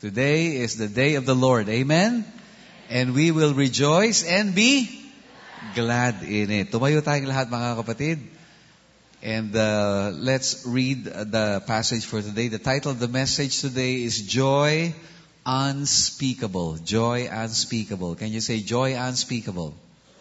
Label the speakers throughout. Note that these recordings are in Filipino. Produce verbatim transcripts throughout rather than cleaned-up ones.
Speaker 1: Today is the day of the Lord. Amen? And we will rejoice and be glad in it. Tumayo tayong lahat, mga kapatid. And uh, let's read the passage for today. The title of the message today is Joy Unspeakable. Joy Unspeakable. Can you say Joy Unspeakable?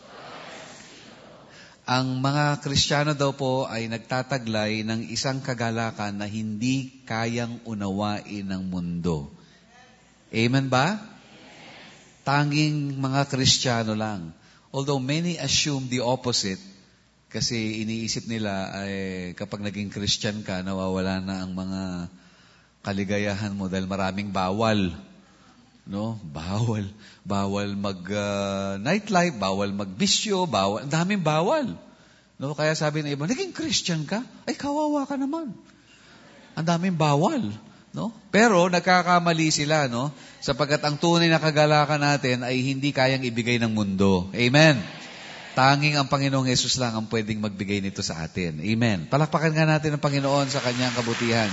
Speaker 1: Ang mga Kristiyano daw po ay nagtataglay ng isang kagalakan na hindi kayang unawain ng mundo. Amen ba? Tanging mga Kristiyano lang. Although many assume the opposite, kasi iniisip nila ay kapag naging Christian ka, nawawala na ang mga kaligayahan mo dahil maraming bawal. No? Bawal. Bawal mag uh, nightlife, bawal magbisyo, bawal. Ang daming bawal. No? Kaya sabi ng iba, naging Christian ka? Ay, kawawa ka naman. Ang daming bawal. No? Pero nagkakamali sila, no? Sapagkat ang tunay na kagalakan natin ay hindi kayang ibigay ng mundo. Amen. Tanging ang Panginoong Yesus lang ang pwedeng magbigay nito sa atin. Amen. Palakpakan nga natin ang Panginoon sa kanyang kabutihan.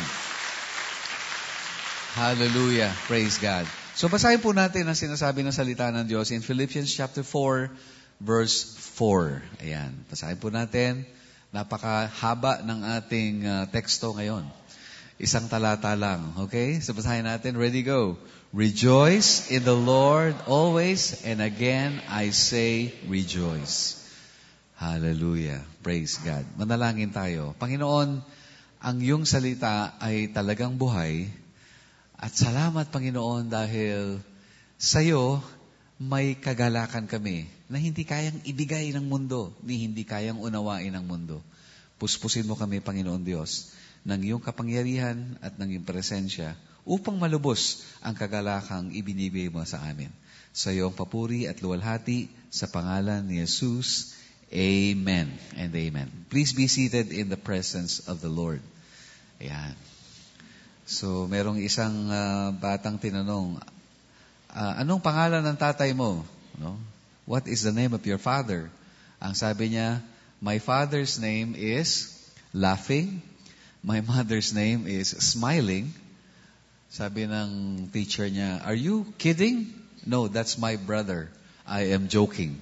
Speaker 1: Hallelujah. Praise God. So basahin po natin ang sinasabi ng salita ng Diyos in Philippians chapter four, verse four. Ayan. Basahin po natin. Napakahaba ng ating uh, teksto ngayon. Isang talata lang. Okay? So basahin natin. Ready, go. Rejoice in the Lord always, and again I say rejoice. Hallelujah. Praise God. Manalangin tayo. Panginoon, ang iyong salita ay talagang buhay. At salamat, Panginoon, dahil sa iyo may kagalakan kami na hindi kayang ibigay ng mundo, ni hindi kayang unawain ng mundo. Puspusin mo kami, Panginoon Diyos, ng iyong kapangyarihan at ng iyong presensya upang malubos ang kagalakang ibinibigay mo sa amin. Sa iyong papuri at luwalhati sa pangalan ni Jesus. Amen and amen. Please be seated in the presence of the Lord. Ayan. So, merong isang uh, batang tinanong, uh, anong pangalan ng tatay mo? No? What is the name of your father? Ang sabi niya, my father's name is Laughing. My mother's name is Smiling. Sabi ng teacher niya, are you kidding? No, that's my brother. I am joking.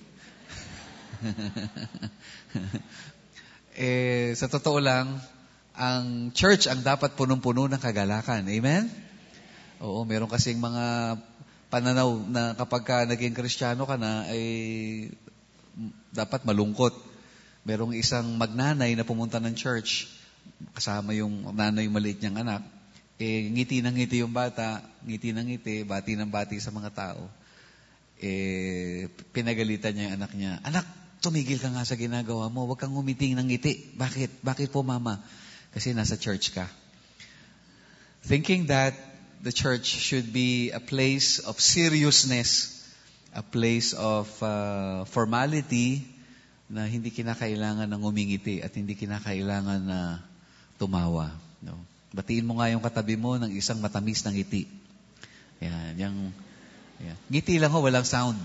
Speaker 1: eh, sa totoo lang, ang church ang dapat punong-puno ng kagalakan. Amen? Oo, meron kasing mga pananaw na kapag ka naging Kristiyano ka na, ay dapat malungkot. Merong isang magnanay na pumunta ng church, kasama yung nanay yung maliit niyang anak, eh, ngiti ng ngiti yung bata, ngiti ng ngiti, bati ng bati sa mga tao. Eh, pinagalitan niya yung anak niya, anak, tumigil ka nga sa ginagawa mo, huwag kang ngumiting ng ngiti. Bakit? Bakit po, mama? Kasi nasa church ka. Thinking that the church should be a place of seriousness, a place of uh, formality, na hindi kinakailangan ng umingiti at hindi kinakailangan na tumawa. No? Batiin mo nga yung katabi mo ng isang matamis na ngiti. Yan, yung, yan. Ngiti lang ho, walang sound.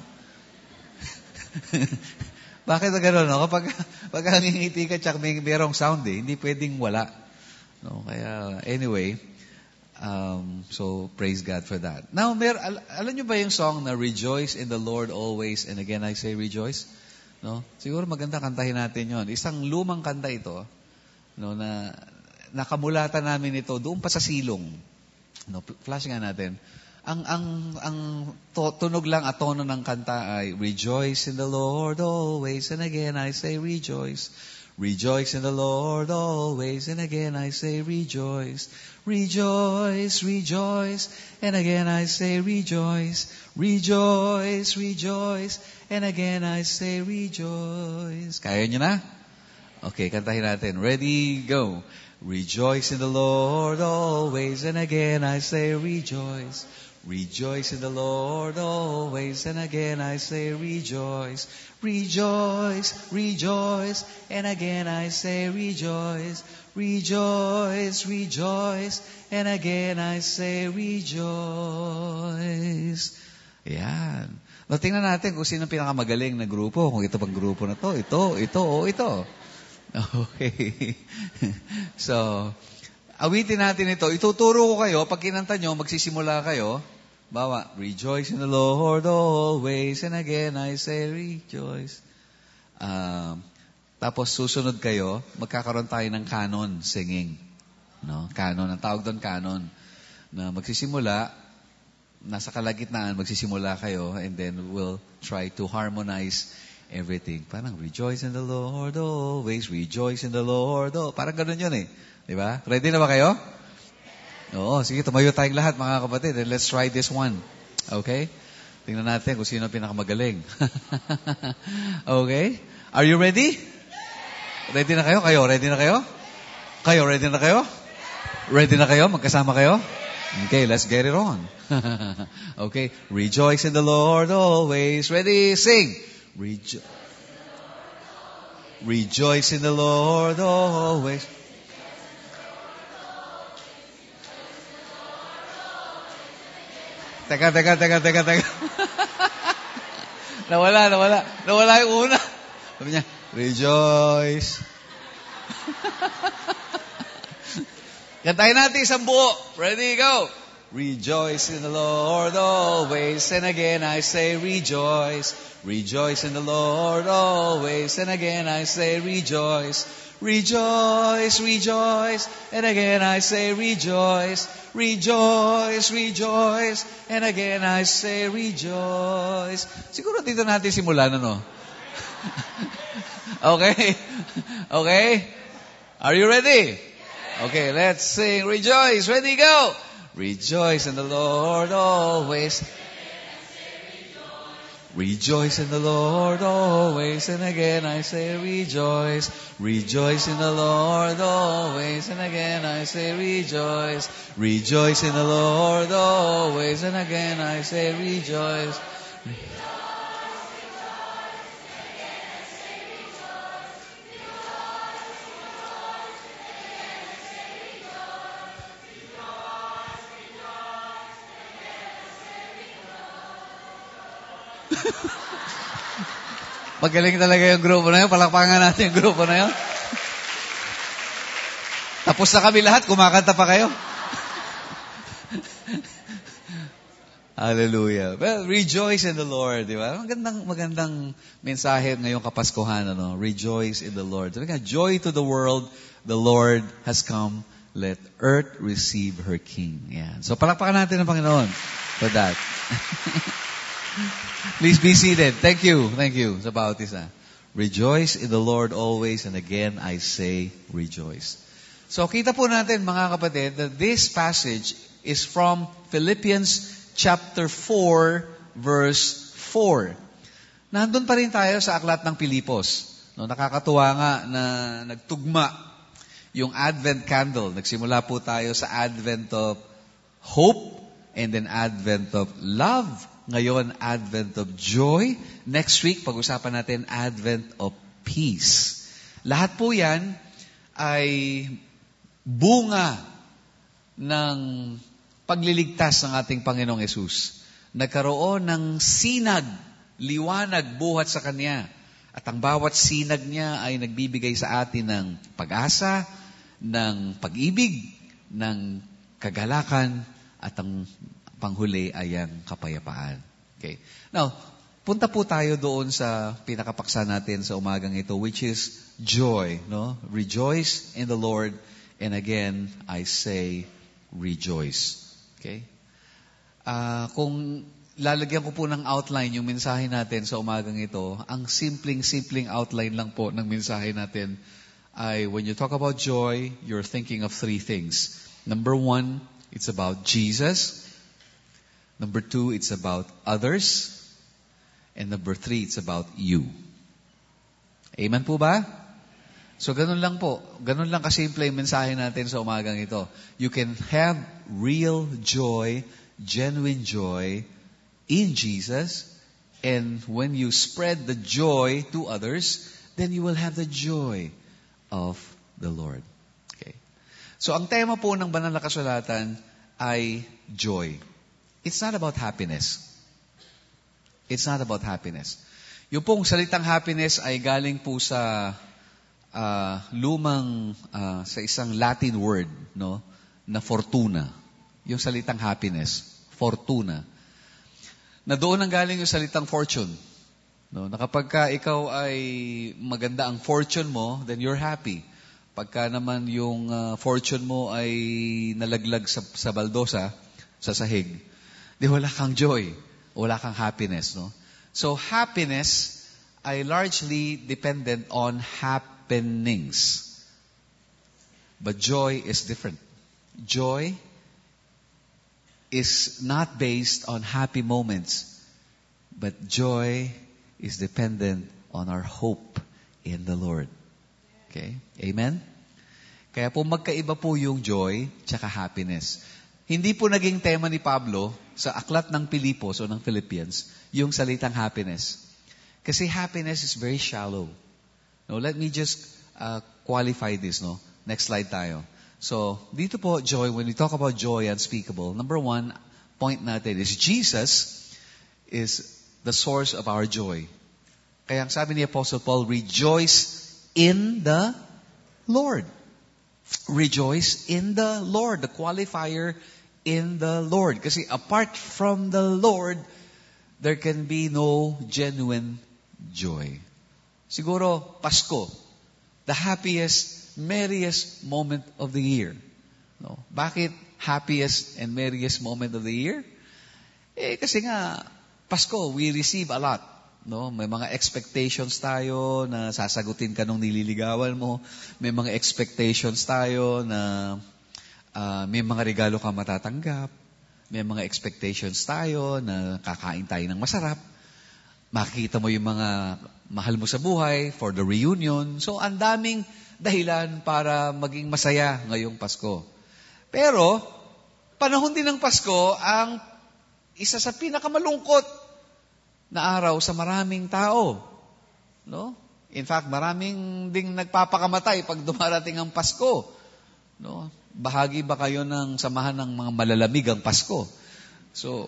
Speaker 1: Bakit na gano'n? No? Kapag, pag ngingiti ka, tsak may merong sound eh. Hindi pwedeng wala. No? Kaya, anyway, um, so praise God for that. Now, mer, al- alam nyo ba yung song na Rejoice in the Lord always, and again I say rejoice? No? Siguro maganda kantahin natin yon. Isang lumang kanta ito, no, na nakamulatan namin ito doon pa sa silong. No, flash nga natin. Ang ang ang to, tunog lang at tono ng kanta ay Rejoice in the Lord always, and again I say rejoice. Rejoice in the Lord always, and again I say rejoice. Rejoice, rejoice, and again I say rejoice. Rejoice, rejoice, and again I say rejoice. Kaya nyo na? Okay, kantahin natin. Ready, go. Rejoice in the Lord always, and again I say rejoice. Rejoice in the Lord always, and again I say rejoice. Rejoice, rejoice, and again I say rejoice. Rejoice, rejoice, and again I say rejoice. Ayan. No, tingnan natin kung sino pinakamagaling na grupo. Kung ito bang grupo na to, ito, ito, o ito. Okay. So, awitin natin ito. Ituturo ko kayo. Pag kinanta nyo, magsisimula kayo. bawa, rejoice in the Lord always, and again I say rejoice. Um, tapos susunod kayo, magkakaroon tayo ng canon singing. No? Canon, ang tawag doon canon. Na magsisimula, nasa kalagitnaan, magsisimula kayo, and then we'll try to harmonize everything. Parang, rejoice in the Lord always, rejoice in the Lord always. Parang ganun yun eh. Diba? Ready na ba kayo? Oo, sige, tumayo tayong lahat, mga kapatid. And let's try this one. Okay? Tingnan natin kung sino pinakamagaling. Okay? Are you ready? Ready na kayo? Kayo, ready na kayo? Kayo, ready na kayo? Ready na kayo? Magkasama kayo? Okay, let's get it on. Okay, rejoice in the Lord always. Ready? Sing. Rejo- rejoice in the Lord always. Teka, teka, teka, teka, teka. nawala, nawala. Nawala yung una. Sabi niya, rejoice. Kantahin natin isang buo. Ready, go. Rejoice in the Lord always, and again I say rejoice. Rejoice in the Lord always, and again I say rejoice. Rejoice, rejoice, and again I say rejoice. Rejoice, rejoice, and again I say rejoice. Siguro dito natin simulan, ano? Okay? Okay? Are you ready? Okay, let's sing rejoice. Ready, go. Rejoice in the Lord always. Rejoice in the Lord always, and again I say rejoice. Rejoice in the Lord always, and again I say rejoice. Rejoice in the Lord always, and again I say rejoice. Magaling talaga yung grupo na yun. Palakpangan natin yung grupo na yun. Tapos na kami lahat, kumakanta pa kayo. Hallelujah. Well, rejoice in the Lord, di ba? Magandang, magandang mensahe ngayong Kapaskuhan, ano? Rejoice in the Lord. Sabi nga, joy to the world, the Lord has come. Let earth receive her King. Yan. So, palakpakan natin ang Panginoon for that. Please be seated. Thank you. Thank you sa bawat isa. Rejoice in the Lord always, and again I say rejoice. So kita po natin, mga kapatid, that this passage is from Philippians chapter four, verse four. Nandun pa rin tayo sa aklat ng Pilipos. No, nakakatuwa nga na nagtugma yung Advent candle. Nagsimula po tayo sa Advent of hope, and then Advent of love. Ngayon, Advent of joy. Next week, pag-usapan natin Advent of peace. Lahat po yan ay bunga ng pagliligtas ng ating Panginoong Yesus. Nagkaroon ng sinag, liwanag, buhat sa Kanya. At ang bawat sinag niya ay nagbibigay sa atin ng pag-asa, ng pag-ibig, ng kagalakan, at ang panghuli ay ang kapayapaan. Okay. Now, punta po tayo doon sa pinakapaksa natin sa umagang ito, which is joy. No? Rejoice in the Lord, and again, I say, rejoice. Okay? Uh, kung lalagyan ko po ng outline yung mensahe natin sa umagang ito, ang simpleng-simpleng outline lang po ng mensahe natin ay, when you talk about joy, you're thinking of three things. Number one, it's about Jesus. Number two, it's about others. And number three, it's about you. Amen po ba? So, ganun lang po. Ganun lang kasimple yung mensahe natin sa umagang ito. You can have real joy, genuine joy in Jesus. And when you spread the joy to others, then you will have the joy of the Lord. Okay. So, ang tema po ng banal na kasulatan ay joy. It's not about happiness. It's not about happiness. Yung pong salitang happiness ay galing po sa uh, lumang, uh, sa isang Latin word, no, na fortuna. Yung salitang happiness, fortuna. Na doon ang galing yung salitang fortune. No, na kapag ka ikaw ay maganda ang fortune mo, then you're happy. Pagka naman yung uh, fortune mo ay nalaglag sa, sa baldosa, sa sahig, di wala kang joy, wala kang happiness, no? So happiness ay largely dependent on happenings. But joy is different. Joy is not based on happy moments, but joy is dependent on our hope in the Lord. Okay? Amen? Kaya po magkaiba po yung joy tsaka happiness. Hindi po naging tema ni Pablo sa aklat ng Pilipos o ng Philippians yung salitang happiness. Kasi happiness is very shallow. No, let me just uh, qualify this. No? Next slide tayo. So, dito po, joy, when we talk about joy unspeakable, number one, point natin is Jesus is the source of our joy. Kaya ang sabi ni Apostle Paul, rejoice in the Lord. Rejoice in the Lord. The qualifier, in the Lord. Kasi apart from the Lord, there can be no genuine joy. Siguro, Pasko, the happiest, merriest moment of the year. No? Bakit happiest and merriest moment of the year? Eh, kasi nga, Pasko, we receive a lot. No? May mga expectations tayo na sasagutin ka nung nililigawan mo. May mga expectations tayo na uh, may mga regalo ka matatanggap. May mga expectations tayo na kakain tayo ng masarap. Makikita mo yung mga mahal mo sa buhay for the reunion. So, ang daming dahilan para maging masaya ngayong Pasko. Pero, panahon din ng Pasko ang isa sa pinakamalungkot na araw sa maraming tao. No? In fact, maraming ding nagpapakamatay pag dumarating ang Pasko. No? Bahagi ba kayo ng samahan ng mga malalamig ang Pasko? So,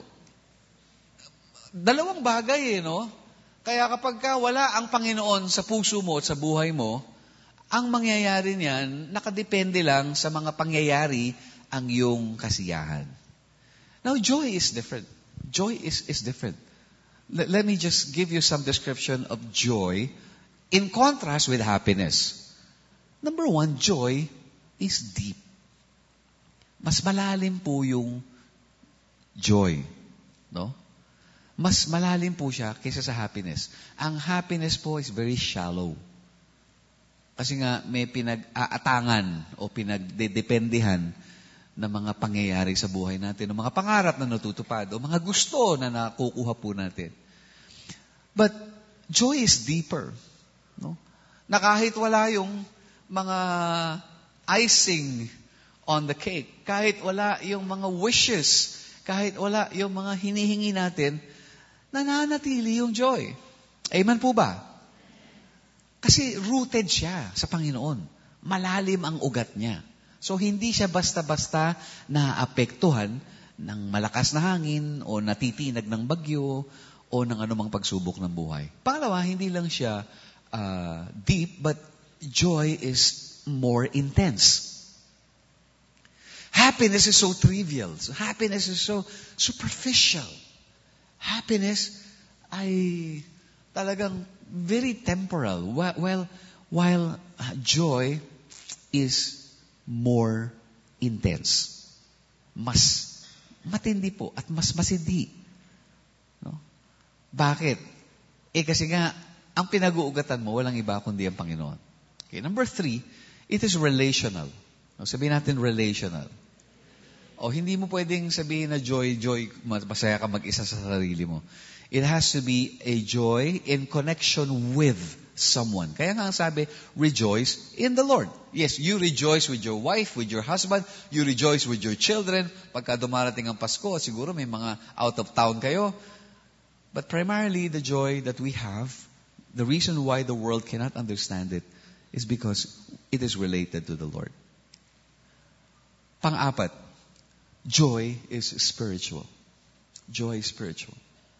Speaker 1: dalawang bagay eh, no? Kaya kapag ka wala ang Panginoon sa puso mo at sa buhay mo, ang mangyayari niyan, nakadepende lang sa mga pangyayari ang iyong kasiyahan. Now, joy is different. Joy is, is different. Let, let me just give you some description of joy in contrast with happiness. Number one, joy is deep. Mas malalim po yung joy. No? Mas malalim po siya kaysa sa happiness. Ang happiness po is very shallow. Kasi nga may pinag-aatangan o pinagdedependihan na mga pangyayari sa buhay natin, o mga pangarap na natutupad, o mga gusto na nakukuha po natin. But joy is deeper. No? Na kahit wala yung mga icing on the cake, kahit wala yung mga wishes, kahit wala yung mga hinihingi natin, nananatili yung joy. Amen po ba? Kasi rooted siya sa Panginoon. Malalim ang ugat niya. So, hindi siya basta-basta naapektuhan ng malakas na hangin o natitinag ng bagyo o ng anumang pagsubok ng buhay. Pangalawa, hindi lang siya uh, deep, but joy is more intense. Happiness is so trivial. So happiness is so superficial. Happiness ay talagang very temporal. While, while uh, joy is more intense. Mas matindi po at mas masindi. No? Bakit? Eh kasi nga, ang pinag-uugatan mo, walang iba kundi ang Panginoon. Okay, number three, it is relational. No, sabihin natin relational. O hindi mo pwedeng sabihin na joy, joy, masaya ka mag-isa sa sarili mo. It has to be a joy in connection with someone. Kaya nga ang sabi, rejoice in the Lord. Yes, you rejoice with your wife, with your husband, you rejoice with your children. Pagka dumarating ang Pasko, siguro may mga out of town kayo. But primarily, the joy that we have, the reason why the world cannot understand it, is because it is related to the Lord. Pang-apat, joy is spiritual. Joy is spiritual.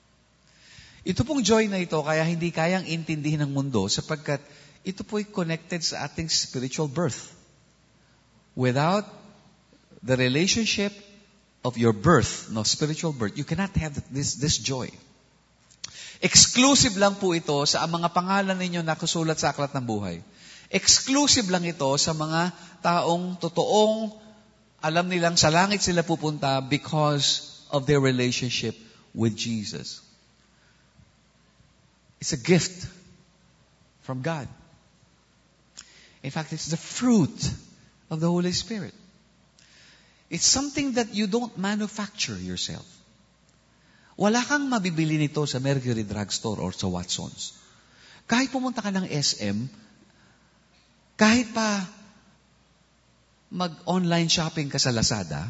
Speaker 1: Ito pong joy na ito, kaya hindi kayang intindihin ng mundo sapagkat ito po'y connected sa ating spiritual birth. Without the relationship of your birth, no, spiritual birth, you cannot have this, this joy. Exclusive lang po ito sa mga pangalan ninyo na kusulat sa Aklat ng Buhay. Exclusive lang ito sa mga taong totoong alam nilang sa langit sila pupunta because of their relationship with Jesus. It's a gift from God. In fact, it's the fruit of the Holy Spirit. It's something that you don't manufacture yourself. Wala kang mabibili nito sa Mercury Drugstore or sa Watsons. Kahit pumunta ka ng S M, kahit pa mag-online shopping ka sa Lazada,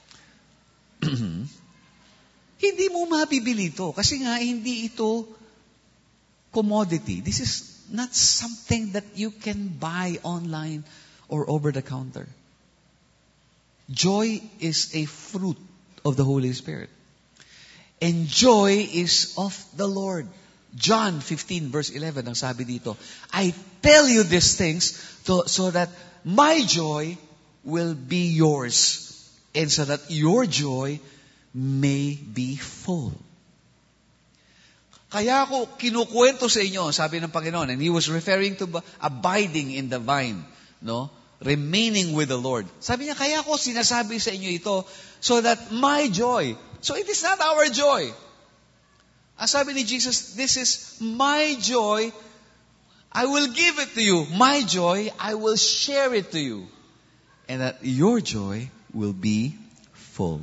Speaker 1: hindi mo mabibili ito. Kasi nga, hindi ito commodity. This is not something that you can buy online or over the counter. Joy is a fruit of the Holy Spirit. And joy is of the Lord. John fifteen verse eleven, ang sabi dito, I tell you these things to, so that my joy will be yours, and so that your joy may be full. Kaya ako kinukwento sa inyo, sabi ng Panginoon, and He was referring to abiding in the vine, no? Remaining with the Lord. Sabi niya, kaya ako sinasabi sa inyo ito, so that my joy, so it is not our joy. Ang sabi ni Jesus, this is my joy, I will give it to you. My joy, I will share it to you. And that your joy will be full.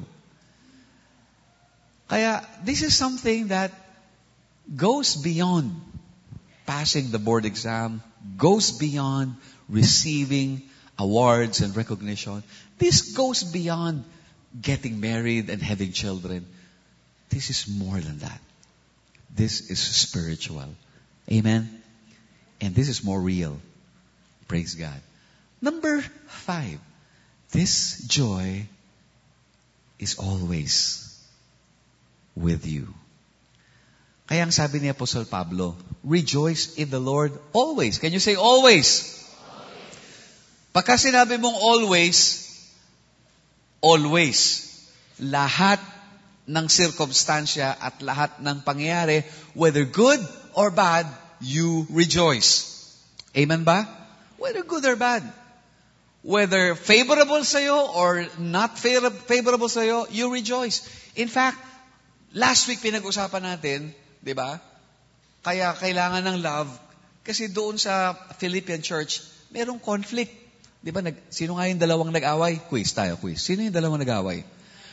Speaker 1: Kaya, this is something that goes beyond passing the board exam, goes beyond receiving awards and recognition. This goes beyond getting married and having children. This is more than that. This is spiritual. Amen? And this is more real. Praise God. Number five. This joy is always with you. Kaya ang sabi ni Apostle Pablo, rejoice in the Lord always. Can you say always? Always. Pagka sinabi mong always, always. Lahat ng circumstansya at lahat ng pangyayari, whether good or bad, you rejoice. Amen ba? Whether good or bad. Whether favorable sa'yo or not favorable sa'yo, you rejoice. In fact, last week pinag-usapan natin, di ba? Kaya kailangan ng love, kasi doon sa Philippian church, merong conflict. Di ba? Nag, sino nga yung dalawang nag-away? Quiz tayo, quiz. Sino yung dalawang nag-away?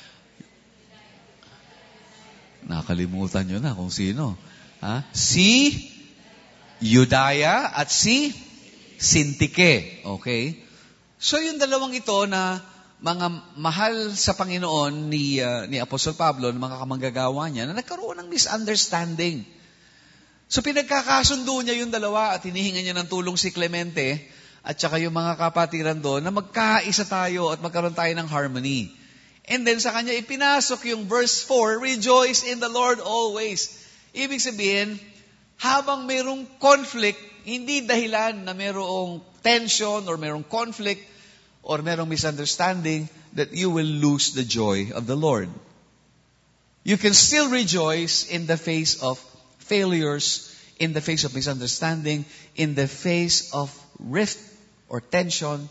Speaker 1: Nakalimutan nyo na kung sino. Ha? Si Yudaya at si Sintike. Okay? So yung dalawang ito na mga mahal sa Panginoon ni, uh, ni Apostol Pablo, ng mga kamanggagawa niya, na nagkaroon ng misunderstanding. So pinagkakasundo niya yung dalawa at hinihingan niya ng tulong si Clemente at saka yung mga kapatiran doon na magkaisa tayo at magkaroon tayo ng harmony. And then sa kanya ipinasok yung verse four, rejoice in the Lord always. Ibig sabihin, habang mayroong conflict, hindi dahilan na mayroong tension or mayroong conflict or mayroong misunderstanding that you will lose the joy of the Lord. You can still rejoice in the face of failures, in the face of misunderstanding, in the face of rift or tension.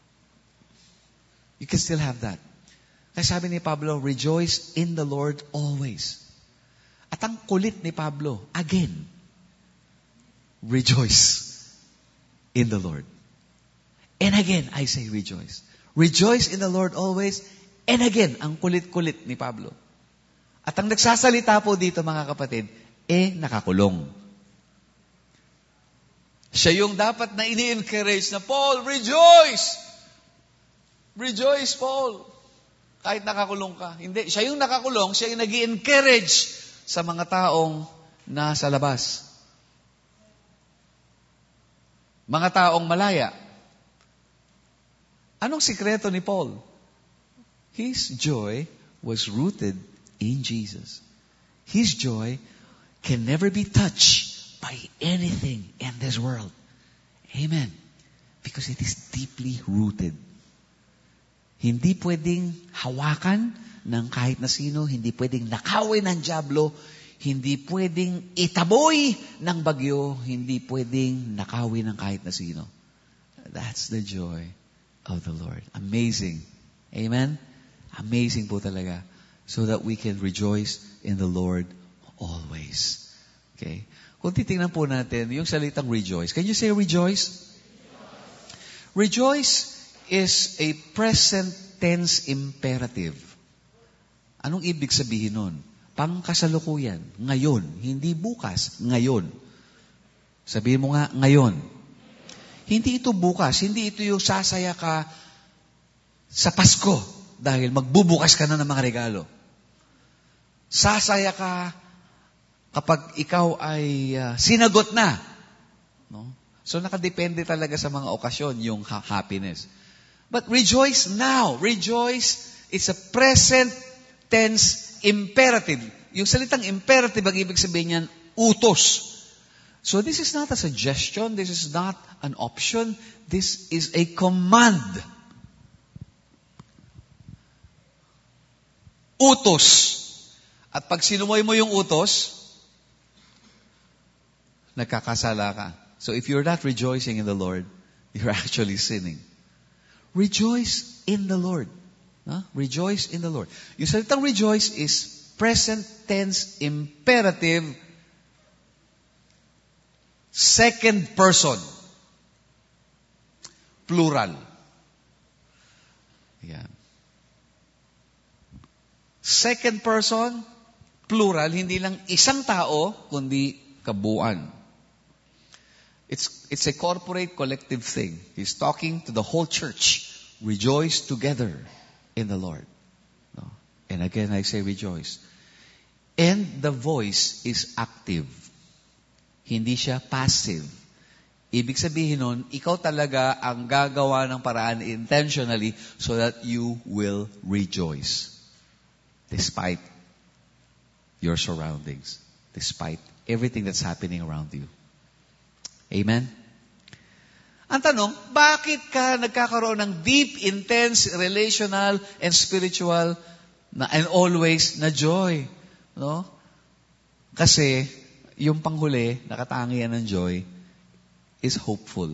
Speaker 1: You can still have that. Kaya sabi ni Pablo, rejoice in the Lord always. At ang kulit ni Pablo, again, rejoice in the Lord. And again, I say rejoice. Rejoice in the Lord always. And again, ang kulit-kulit ni Pablo. At ang nagsasalita po dito, mga kapatid, eh, nakakulong. Siya yung dapat na ini-encourage na, Paul, rejoice! Rejoice, Paul! Kahit nakakulong ka. Hindi, siya yung nakakulong, siya yung nag-i-encourage sa mga taong nasa labas. Mga taong malaya. Anong sikreto ni Paul? His joy was rooted in Jesus. His joy can never be touched by anything in this world. Amen. Because it is deeply rooted. Hindi pwedeng hawakan ng kahit na sino, hindi pwedeng nakawin ng dyablo, Hindi pwedeng itaboy ng bagyo. Hindi pwedeng nakawin ng kahit na sino. That's the joy of the Lord. Amazing. Amen? Amazing po talaga. So that we can rejoice in the Lord always. Okay? Kung titingnan po natin, yung salitang rejoice. Can you say rejoice? Rejoice is a present tense imperative. Anong ibig sabihin nun? Pangkasalukuyan. Ngayon. Hindi bukas. Ngayon. Sabihin mo nga, ngayon. Hindi ito bukas. Hindi ito yung sasaya ka sa Pasko dahil magbubukas ka na ng mga regalo. Sasaya ka kapag ikaw ay uh, sinagot na. No? So nakadepende talaga sa mga okasyon yung ha- happiness. But rejoice now. Rejoice is a present tense imperative. Yung salitang imperative, ang ibig sabihin niyan, utos. So this is not a suggestion. This is not an option. This is a command. Utos. At pag sinumoy mo yung utos, nagkakasala ka. So if you're not rejoicing in the Lord, you're actually sinning. Rejoice in the Lord. Huh? Rejoice in the Lord. Yung salitang rejoice is present tense imperative, second person, plural. Ayan. Second person, plural, hindi lang isang tao, kundi kabuuan. It's, it's a corporate, collective thing. He's talking to the whole church. Rejoice together in the Lord. No? And again, I say rejoice. And the voice is active. Hindi siya passive. Ibig sabihin nun, ikaw talaga ang gagawa ng paraan intentionally so that you will rejoice. Despite your surroundings. Despite everything that's happening around you. Amen? Ang tanong, bakit ka nagkakaroon ng deep, intense, relational, and spiritual na, and always na joy? No? Kasi, yung panghuli, nakatangian ng joy, is hopeful.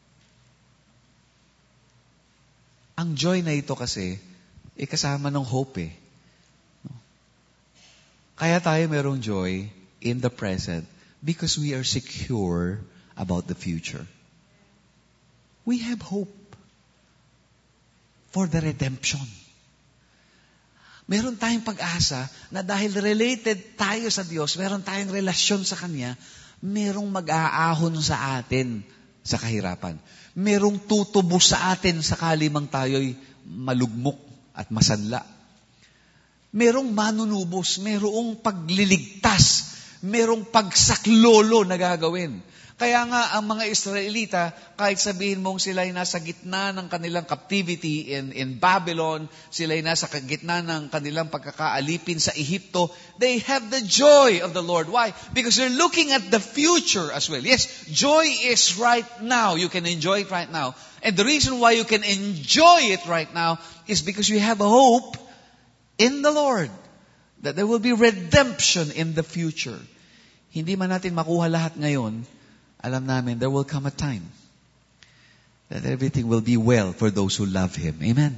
Speaker 1: Ang joy na ito kasi, eh, kasama ng hope eh. No? Kaya tayo merong joy in the present because we are secure about the future. We have hope for the redemption. Meron tayong pag-asa na dahil related tayo sa Diyos, meron tayong relasyon sa Kanya, merong mag-aahon sa atin sa kahirapan. Merong tutubos sa atin sakali mang tayo'y malugmok at masanla. Merong manunubos, merong pagliligtas, merong pagsaklolo na gagawin. Kaya nga, ang mga Israelita, kahit sabihin mong sila'y nasa gitna ng kanilang captivity in, in Babylon, sila'y nasa gitna ng kanilang pagkakaalipin sa Ehipto, they have the joy of the Lord. Why? Because they're looking at the future as well. Yes, joy is right now. You can enjoy it right now. And the reason why you can enjoy it right now is because you have a hope in the Lord that there will be redemption in the future. Hindi man natin makuha lahat ngayon, alam namin, there will come a time that everything will be well for those who love Him. Amen?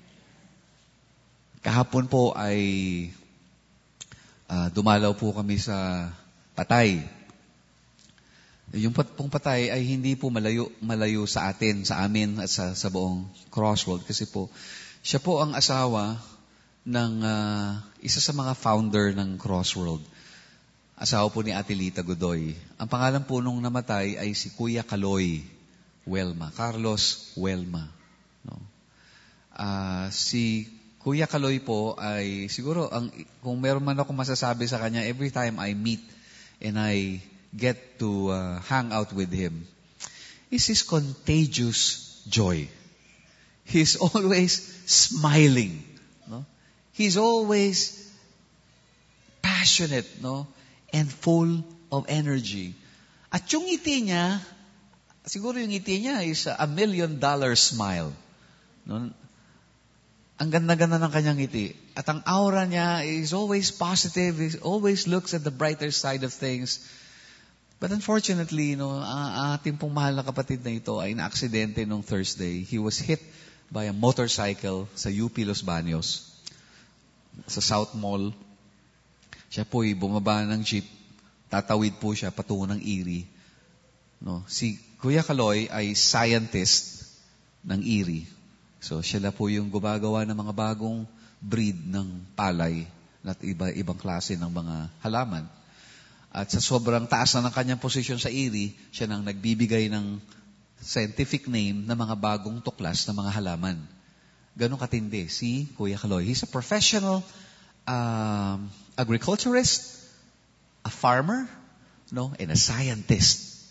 Speaker 1: Kahapon po ay uh, dumalaw po kami sa Patay. Yung pong Patay ay hindi po malayo, malayo sa atin, sa amin at sa, sa buong Crossroad. Kasi po, siya po ang asawa ng uh, isa sa mga founder ng Crossroad. Asawa po ni Ate Lita Godoy. Ang pangalan po nung namatay ay si Kuya Kaloy Welma. Carlos Welma. No? Uh, si Kuya Kaloy po ay siguro, ang, kung meron man ako masasabi sa kanya, every time I meet and I get to uh, hang out with him, is his contagious joy. He's always smiling. No? He's always passionate, no? And full of energy. At yung ngiti niya, siguro yung ngiti niya is a million dollar smile. No? Ang ganda-ganda ng kanyang ngiti. At ang aura niya is always positive. He always looks at the brighter side of things. But unfortunately, no, uh, ating pong mahal na kapatid na ito ay na-aksidente nung Thursday. He was hit by a motorcycle sa U P Los Baños, sa South Mall. Siya po'y bumaba ng jeep. Tatawid po siya patungo ng Erie. No, si Kuya Kaloy ay scientist ng Erie. So, siya na po yung gumagawa ng mga bagong breed ng palay at iba-ibang klase ng mga halaman. At sa sobrang taas na ng kanyang posisyon sa Erie, siya nang nagbibigay ng scientific name ng mga bagong tuklas ng mga halaman. Ganon katindi si Kuya Kaloy. He's a professional um, agriculturist, a farmer, no, and a scientist.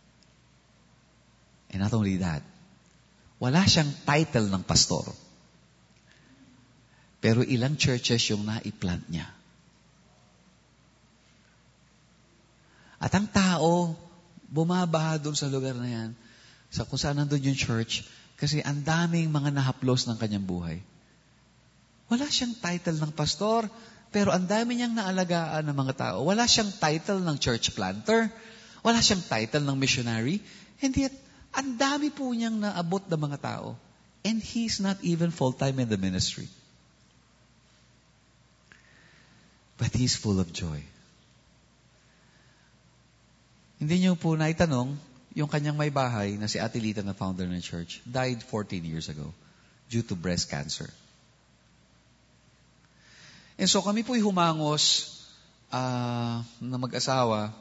Speaker 1: And not only that, wala siyang title ng pastor. Pero ilang churches yung naiplant niya. At ang tao, bumabaha doon sa lugar na yan, sa kung saan nandun yung church, kasi ang daming mga nahaplos ng kanyang buhay. Wala siyang title ng pastor, pero ang dami niyang naalagaan ng mga tao. Wala siyang title ng church planter. Wala siyang title ng missionary. And yet, ang dami po niyang naabot ng mga tao. And he's not even full-time in the ministry. But he's full of joy. Hindi niyo po naitanong, yung kanyang may bahay na si Ate Lita na founder ng church, died fourteen years ago due to breast cancer. And so kami po'y humangos uh, na mag-asawa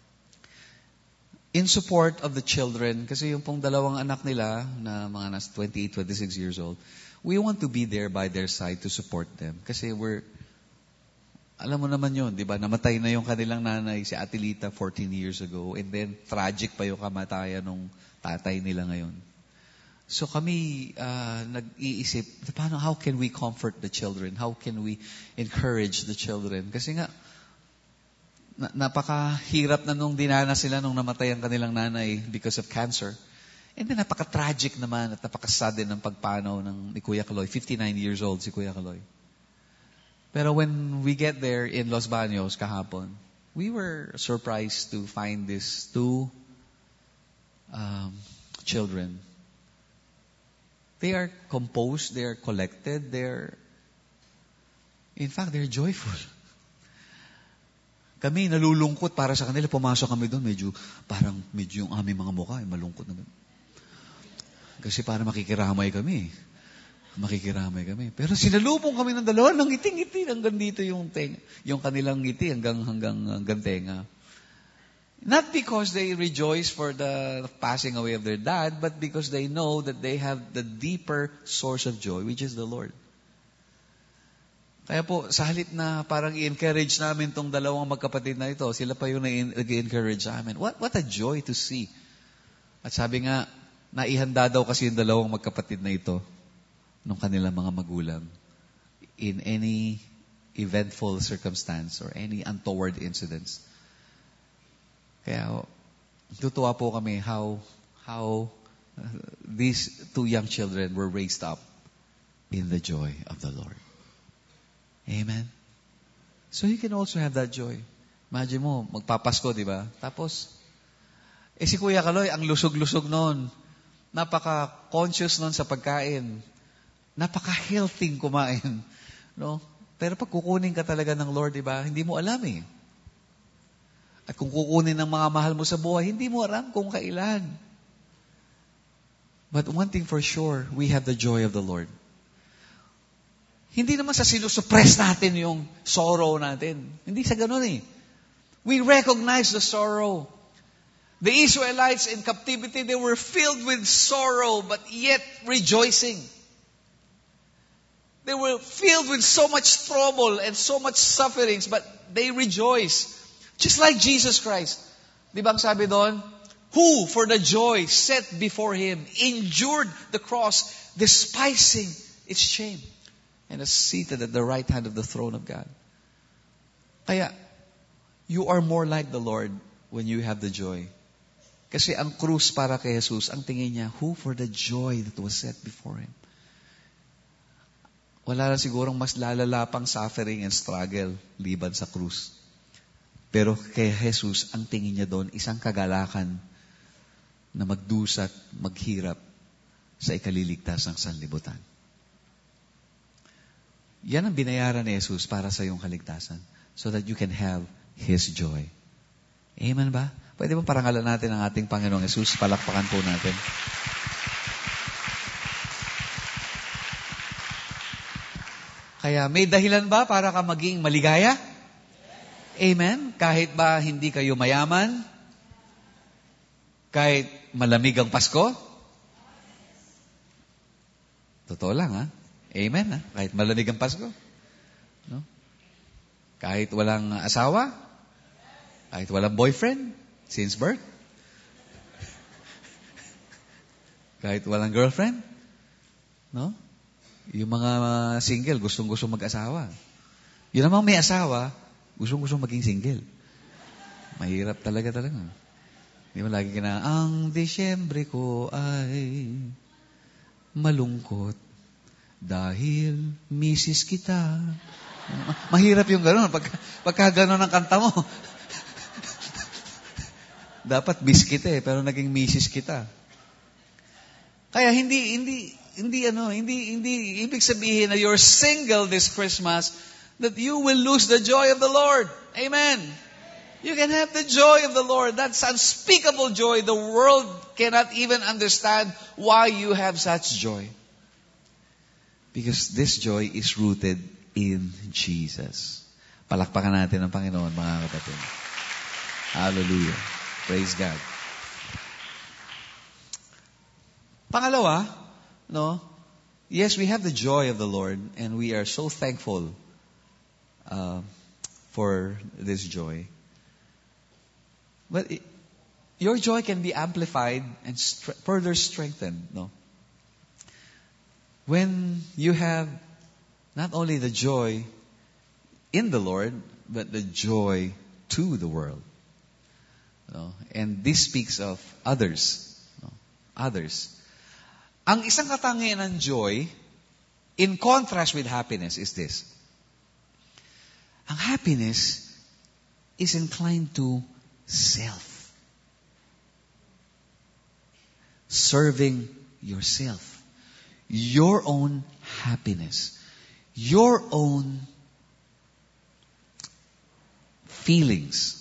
Speaker 1: in support of the children, kasi yung pong dalawang anak nila, na mga nasa twenty-eight, twenty-six years old, we want to be there by their side to support them. Kasi we're, alam mo naman yun, di ba? Namatay na yung kanilang nanay, si Ate Lita, fourteen years ago. And then, tragic pa yung kamatayan ng tatay nila ngayon. So kami, uh, nag-iisip, paano, how can we comfort the children? How can we encourage the children? Kasi nga, na, napakahirap na nung dinanas sila nung namatay ang kanilang nanay because of cancer. And then napaka-tragic naman at napaka-sudden ng pagpanaw ng ni Kuya Kaloy. fifty-nine years old si Kuya Kaloy. Pero when we get there in Los Baños kahapon, we were surprised to find these two um, children. They are composed, they are collected, they're, in fact, they're joyful. Kami nalulungkot para sa kanila. Pumasok kami doon, medyo, parang medyo yung aming mga mukha, eh, malungkot naman. Kasi para makikiramay kami. Makikiramay kami. Pero sinalubong kami ng dalawa ng ngiti-ngiti hanggang dito yung teng, yung kanilang ngiti hanggang hanggang hanggang tenga. Not because they rejoice for the passing away of their dad, but because they know that they have the deeper source of joy, which is the Lord. Kaya po, sa halip na parang i-encourage namin tong dalawang magkapatid na ito, sila pa yung nag-encourage sa amin. What, what a joy to see. At sabi nga, naihanda daw kasi yung dalawang magkapatid na ito nung kanilang mga magulang in any eventful circumstance or any untoward incidents. Kaya, tutuwa po kami how, how uh, these two young children were raised up in the joy of the Lord. Amen? So you can also have that joy. Imagine mo, magpapasko, di ba? Tapos, eh si Kuya Kaloy, ang lusog-lusog noon. Napaka-conscious noon sa pagkain. Napaka-healthy kumain. No? Pero pag kukunin ka talaga ng Lord, di ba? Hindi mo alam eh. At kung kukunin ng mga mahal mo sa buhay, hindi mo alam kung kailan. But one thing for sure, we have the joy of the Lord. Hindi naman sa sinusuppress natin yung sorrow natin. Hindi sa ganun eh. We recognize the sorrow. The Israelites in captivity, they were filled with sorrow, but yet rejoicing. They were filled with so much trouble and so much sufferings, but they rejoice. Just like Jesus Christ. Di ba ang sabi doon? Who, for the joy set before Him, endured the cross, despising its shame, and is seated at the right hand of the throne of God. Kaya, you are more like the Lord when you have the joy. Kasi ang krus para kay Jesus, ang tingin niya, who for the joy that was set before Him. wala na sigurong mas lalala pang suffering and struggle liban sa krus. Pero kay Jesus, ang tingin niya doon, isang kagalakan na magdusat, maghirap sa ikaliligtas ng sanlibutan. Yan ang binayaran ni Jesus para sa iyong kaligtasan so that you can have His joy. Amen ba? Pwede ba parangalan natin ang ating Panginoong Jesus? Palakpakan po natin. Kaya may dahilan ba para ka maging maligaya? Amen? Kahit ba hindi kayo mayaman? Kahit malamig ang Pasko? Totoo lang, ha? Amen, ha? Kahit malamig ang Pasko. No? Kahit walang asawa? Kahit walang boyfriend? Since birth? Kahit walang girlfriend? No? Yung mga single, gustong-gusto mag-asawa. Yun namang may asawa, gustong-gusto maging single. Mahirap talaga talaga. Di ba lagi ka na, ang Disyembre ko ay malungkot dahil misis kita. Mahirap yung gano'n. Pag, pagka gano'n ang kanta mo. Dapat miss kita eh, pero naging misis kita. Kaya hindi, hindi, hindi ano, hindi, hindi, ibig sabihin na you're single this Christmas, that you will lose the joy of the Lord. Amen. You can have the joy of the Lord. That's unspeakable joy. The world cannot even understand why you have such joy. Because this joy is rooted in Jesus. Palakpakan natin ang Panginoon, mga kapatid. Hallelujah. Praise God. Pangalawa, no? Yes, we have the joy of the Lord, and we are so thankful uh, for this joy. But it, your joy can be amplified and st- further strengthened, no? When you have not only the joy in the Lord, but the joy to the world. No? And this speaks of others. No? Others. Ang isang katangian ng joy, in contrast with happiness, is this. Ang happiness is inclined to self. Serving yourself. Your own happiness. Your own feelings.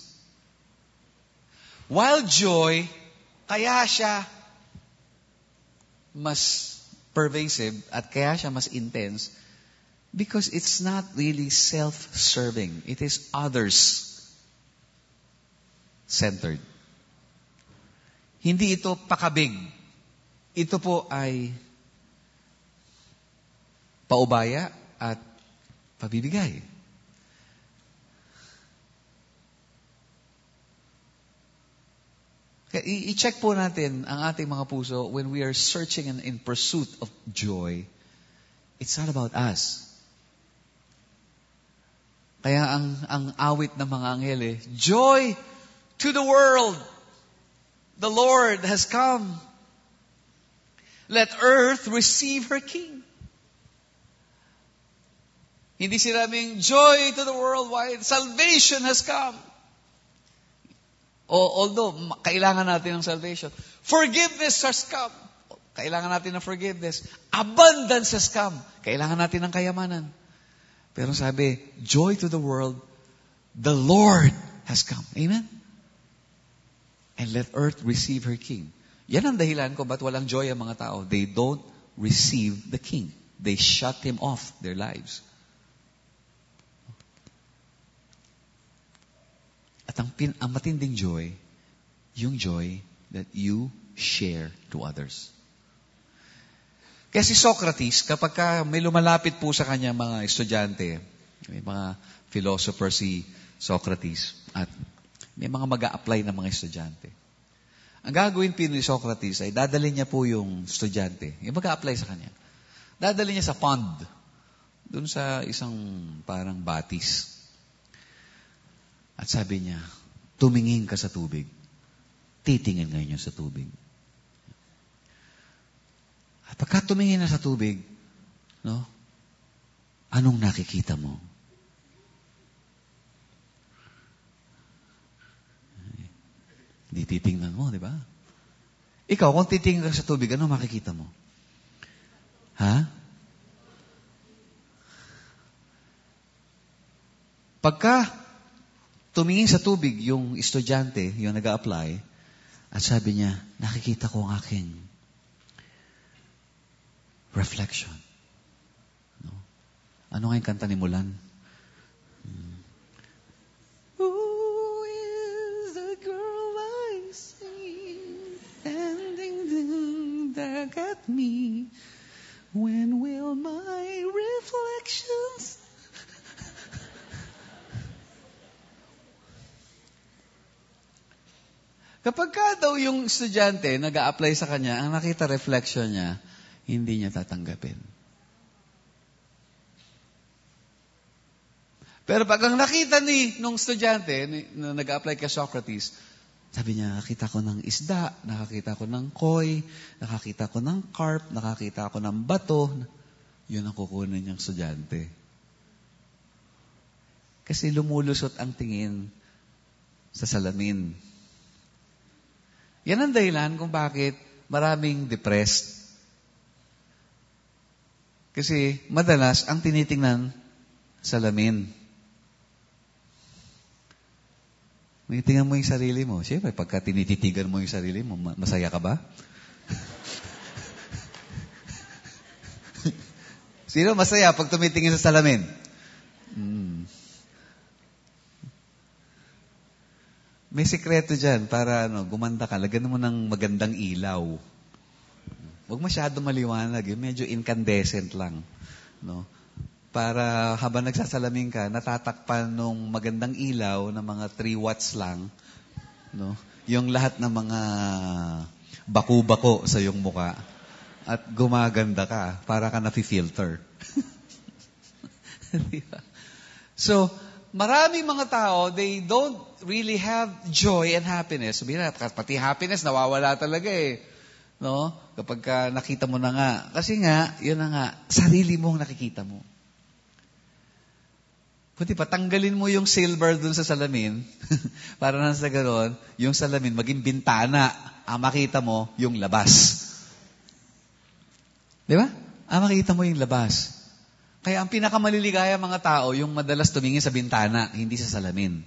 Speaker 1: While joy, kaya siya mas pervasive at kaya siya mas intense because it's not really self-serving. It is others-centered. Hindi ito pakabig. Ito po ay paubaya at pabibigay. Kaya i-check po natin ang ating mga puso when we are searching and in pursuit of joy. It's not about us. Kaya ang ang awit ng mga anghel eh, joy to the world. The Lord has come. Let earth receive her King. Hindi sinabing, joy to the world wide. Salvation has come. O, although, kailangan natin ng salvation. Forgiveness has come. Kailangan natin ng forgiveness. Abundance has come. Kailangan natin ng kayamanan. Pero sabi, joy to the world, the Lord has come. Amen? And let earth receive her King. Yan ang dahilan ko ba't walang joy ang mga tao. They don't receive the King. They shut Him off their lives. At ang, pin, ang matinding joy, yung joy that you share to others. Kaya si Socrates, kapag ka may lumalapit po sa kanya mga estudyante, may mga philosopher si Socrates, at may mga mag-a-apply na mga estudyante. Ang gagawin po ni Socrates ay dadalhin niya po yung estudyante, yung mag-a-apply sa kanya. Dadalhin niya sa pond, dun sa isang parang batis. At sabi niya, tumingin ka sa tubig. Titingin ngayon sa tubig. At pagka tumingin na sa tubig, no, Anong nakikita mo? Hindi titingnan mo, di ba? Ikaw, kung titingnan ka sa tubig, ano makikita mo? Ha? Pagka tumingin sa tubig yung estudyante, yung nag-a-apply, at sabi niya, nakikita ko ang aking reflection. No? Ano nga yung kanta ni Mulan? Hmm. Who is the girl I see standing back at me? When will my reflections... Kapag ka daw yung estudyante nag-a-apply sa kanya, ang nakita reflection niya, hindi niya tatanggapin. Pero pag ang nakita ni nung estudyante na nag-a-apply kay Socrates, sabi niya, nakita ko ng isda, nakakita ko ng koi, nakakita ko ng carp, nakakita ko ng bato. Yun ang kukunin niyang estudyante. Kasi lumulusot ang tingin sa salamin. Yan ang dahilan kung bakit maraming depressed. Kasi madalas ang tinitingnan salamin. Tingnan mo yung sarili mo. Siyempre, pagka tinititigan mo yung sarili mo, masaya ka ba? Sino masaya pag tumitingin sa salamin? Hmm. May sikreto dyan para ano, gumanda ka. Lagyan mo ng magandang ilaw. Huwag masyado maliwanag. Yung medyo incandescent lang. No? Para habang nagsasalamin ka, natatakpan ng magandang ilaw na mga three watts lang. No? Yung lahat ng mga baku-bako sa iyong muka. At gumaganda ka. Para ka nafi-filter. Diba? So, maraming mga tao, they don't really have joy and happiness. Sabihin na, pati happiness, nawawala talaga eh. No? Kapag ka nakita mo na nga. Kasi nga, yun na nga, sarili mong nakikita mo. Pati patanggalin mo yung silver dun sa salamin, para na sa gano'n, yung salamin, maging bintana, ang makita mo, yung labas. Di ba? Ang makita mo yung labas. Kaya ang pinakamaliligaya mga tao, yung madalas tumingin sa bintana, hindi sa salamin.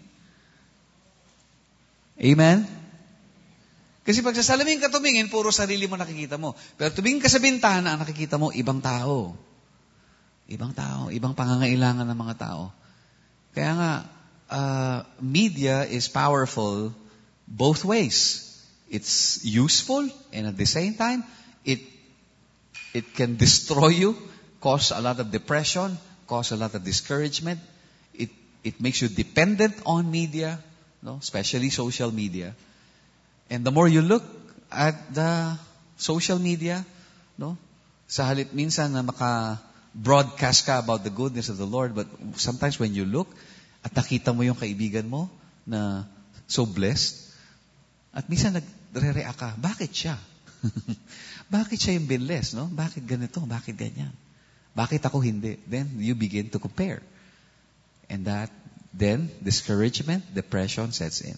Speaker 1: Amen? Kasi pag sa salamin ka tumingin, puro sarili mo nakikita mo. Pero tumingin ka sa bintana, ang nakikita mo, ibang tao. Ibang tao, ibang pangangailangan ng mga tao. Kaya nga, uh, media is powerful both ways. It's useful, and at the same time, it it can destroy you, cause a lot of depression, cause a lot of discouragement. It it makes you dependent on media, no? Especially social media. And the more you look at the social media, no? Sa halip minsan na maka-broadcast ka about the goodness of the Lord, but sometimes when you look at nakita mo yung kaibigan mo na so blessed, at minsan nagre-react ka, bakit siya? Bakit siya yung binless, no? Bakit ganito? Bakit ganyan? Bakit ako hindi? Then you begin to compare. And that, then, discouragement, depression sets in.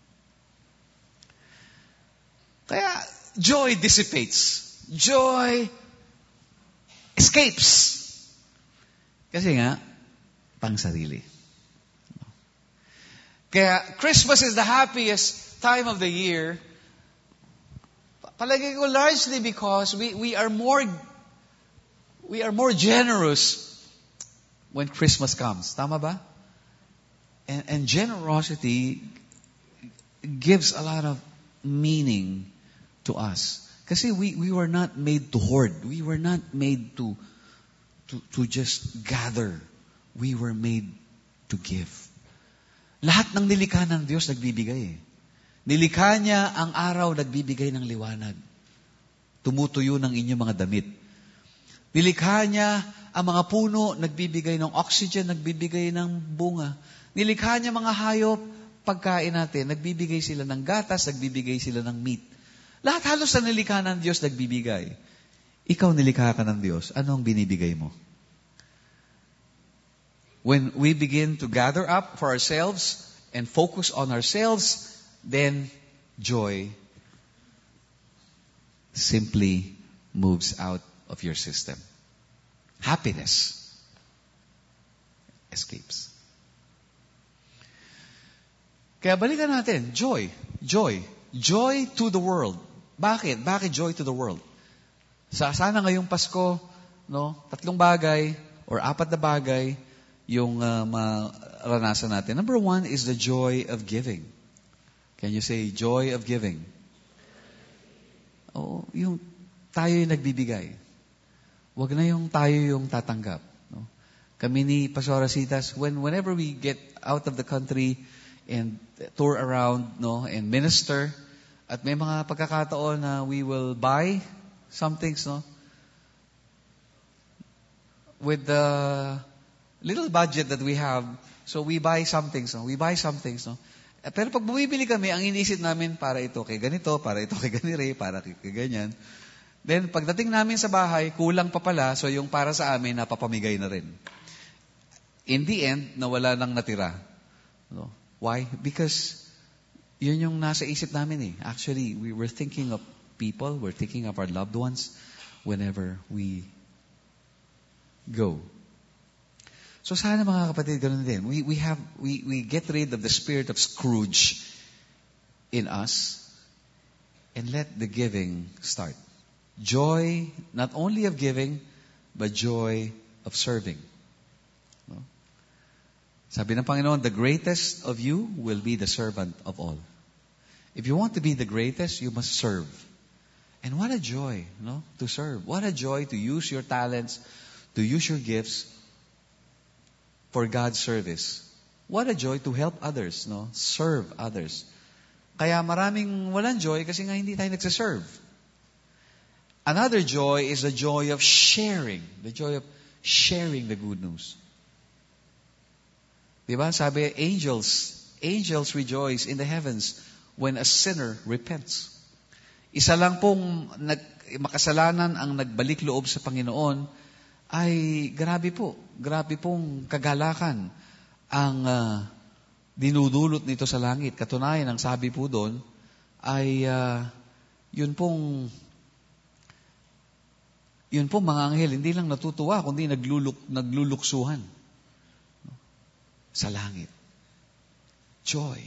Speaker 1: Kaya, joy dissipates. Joy escapes. Kasi nga, pang sarili. Kaya, Christmas is the happiest time of the year. Palagi ko largely because we, we are more we are more generous when Christmas comes. Tama ba? And, and generosity gives a lot of meaning to us. Kasi we, we were not made to hoard. We were not made to, to, to just gather. We were made to give. Lahat ng nilikha ng Diyos nagbibigay eh. Nilikha niya ang araw, nagbibigay ng liwanag. Tumutuyo ng inyong mga damit. Nilikha niya ang mga puno, nagbibigay ng oxygen, nagbibigay ng bunga. Nilikha niya mga hayop, pagkain natin, nagbibigay sila ng gatas, nagbibigay sila ng meat. Lahat halos na nilikha ng Diyos, nagbibigay. Ikaw nilikha ka ng Diyos, ano ang binibigay mo? When we begin to gather up for ourselves and focus on ourselves, then joy simply moves out of your system. Happiness escapes. Kaya balikan natin, joy, joy, joy to the world. Bakit? Bakit joy to the world? Sa sana ngayong Pasko, no, tatlong bagay or apat na bagay yung uh, maranasan natin. Number one is the joy of giving. Can you say joy of giving? Oh, yung tayo yung nagbibigay. Wag na yung tayo yung tatanggap. No? Kami ni Pastor Rasitas, when whenever we get out of the country and tour around, no, and minister, at may mga pagkakataon na we will buy some things, no, with the little budget that we have, so we buy some things, no, we buy some things, no. Pero pag bumibili kami, ang iniisip namin para ito kay ganito, para ito kay ganire, para kay ganyan. Then pagdating namin sa bahay, kulang pa pala, so yung para sa amin napapamigay na rin. In the end, nawala nang natira. No? Why? Because yun yung nasa isip namin eh. Actually, we were thinking of people, we're thinking of our loved ones whenever we go. So sana mga kapatid, ganun din. We, we have, we, we get rid of the spirit of Scrooge in us and let the giving start. Joy, not only of giving, but joy of serving. No? Sabi ng Panginoon, the greatest of you will be the servant of all. If you want to be the greatest, you must serve. And what a joy, no, to serve. What a joy to use your talents, to use your gifts for God's service. What a joy to help others, no? Serve others. Kaya maraming walang joy kasi nga hindi tayo nagsaserve. Another joy is the joy of sharing. The joy of sharing the good news. Diba? Sabi, angels, angels rejoice in the heavens when a sinner repents. Isa lang pong nag, makasalanan ang nagbalik loob sa Panginoon, ay grabe po, grabe pong kagalakan ang uh, dinudulot nito sa langit. Katunayan, ang sabi po doon ay uh, yun pong yun pong mga anghel, hindi lang natutuwa, kundi nagluluk, nagluluksuhan sa langit. Joy.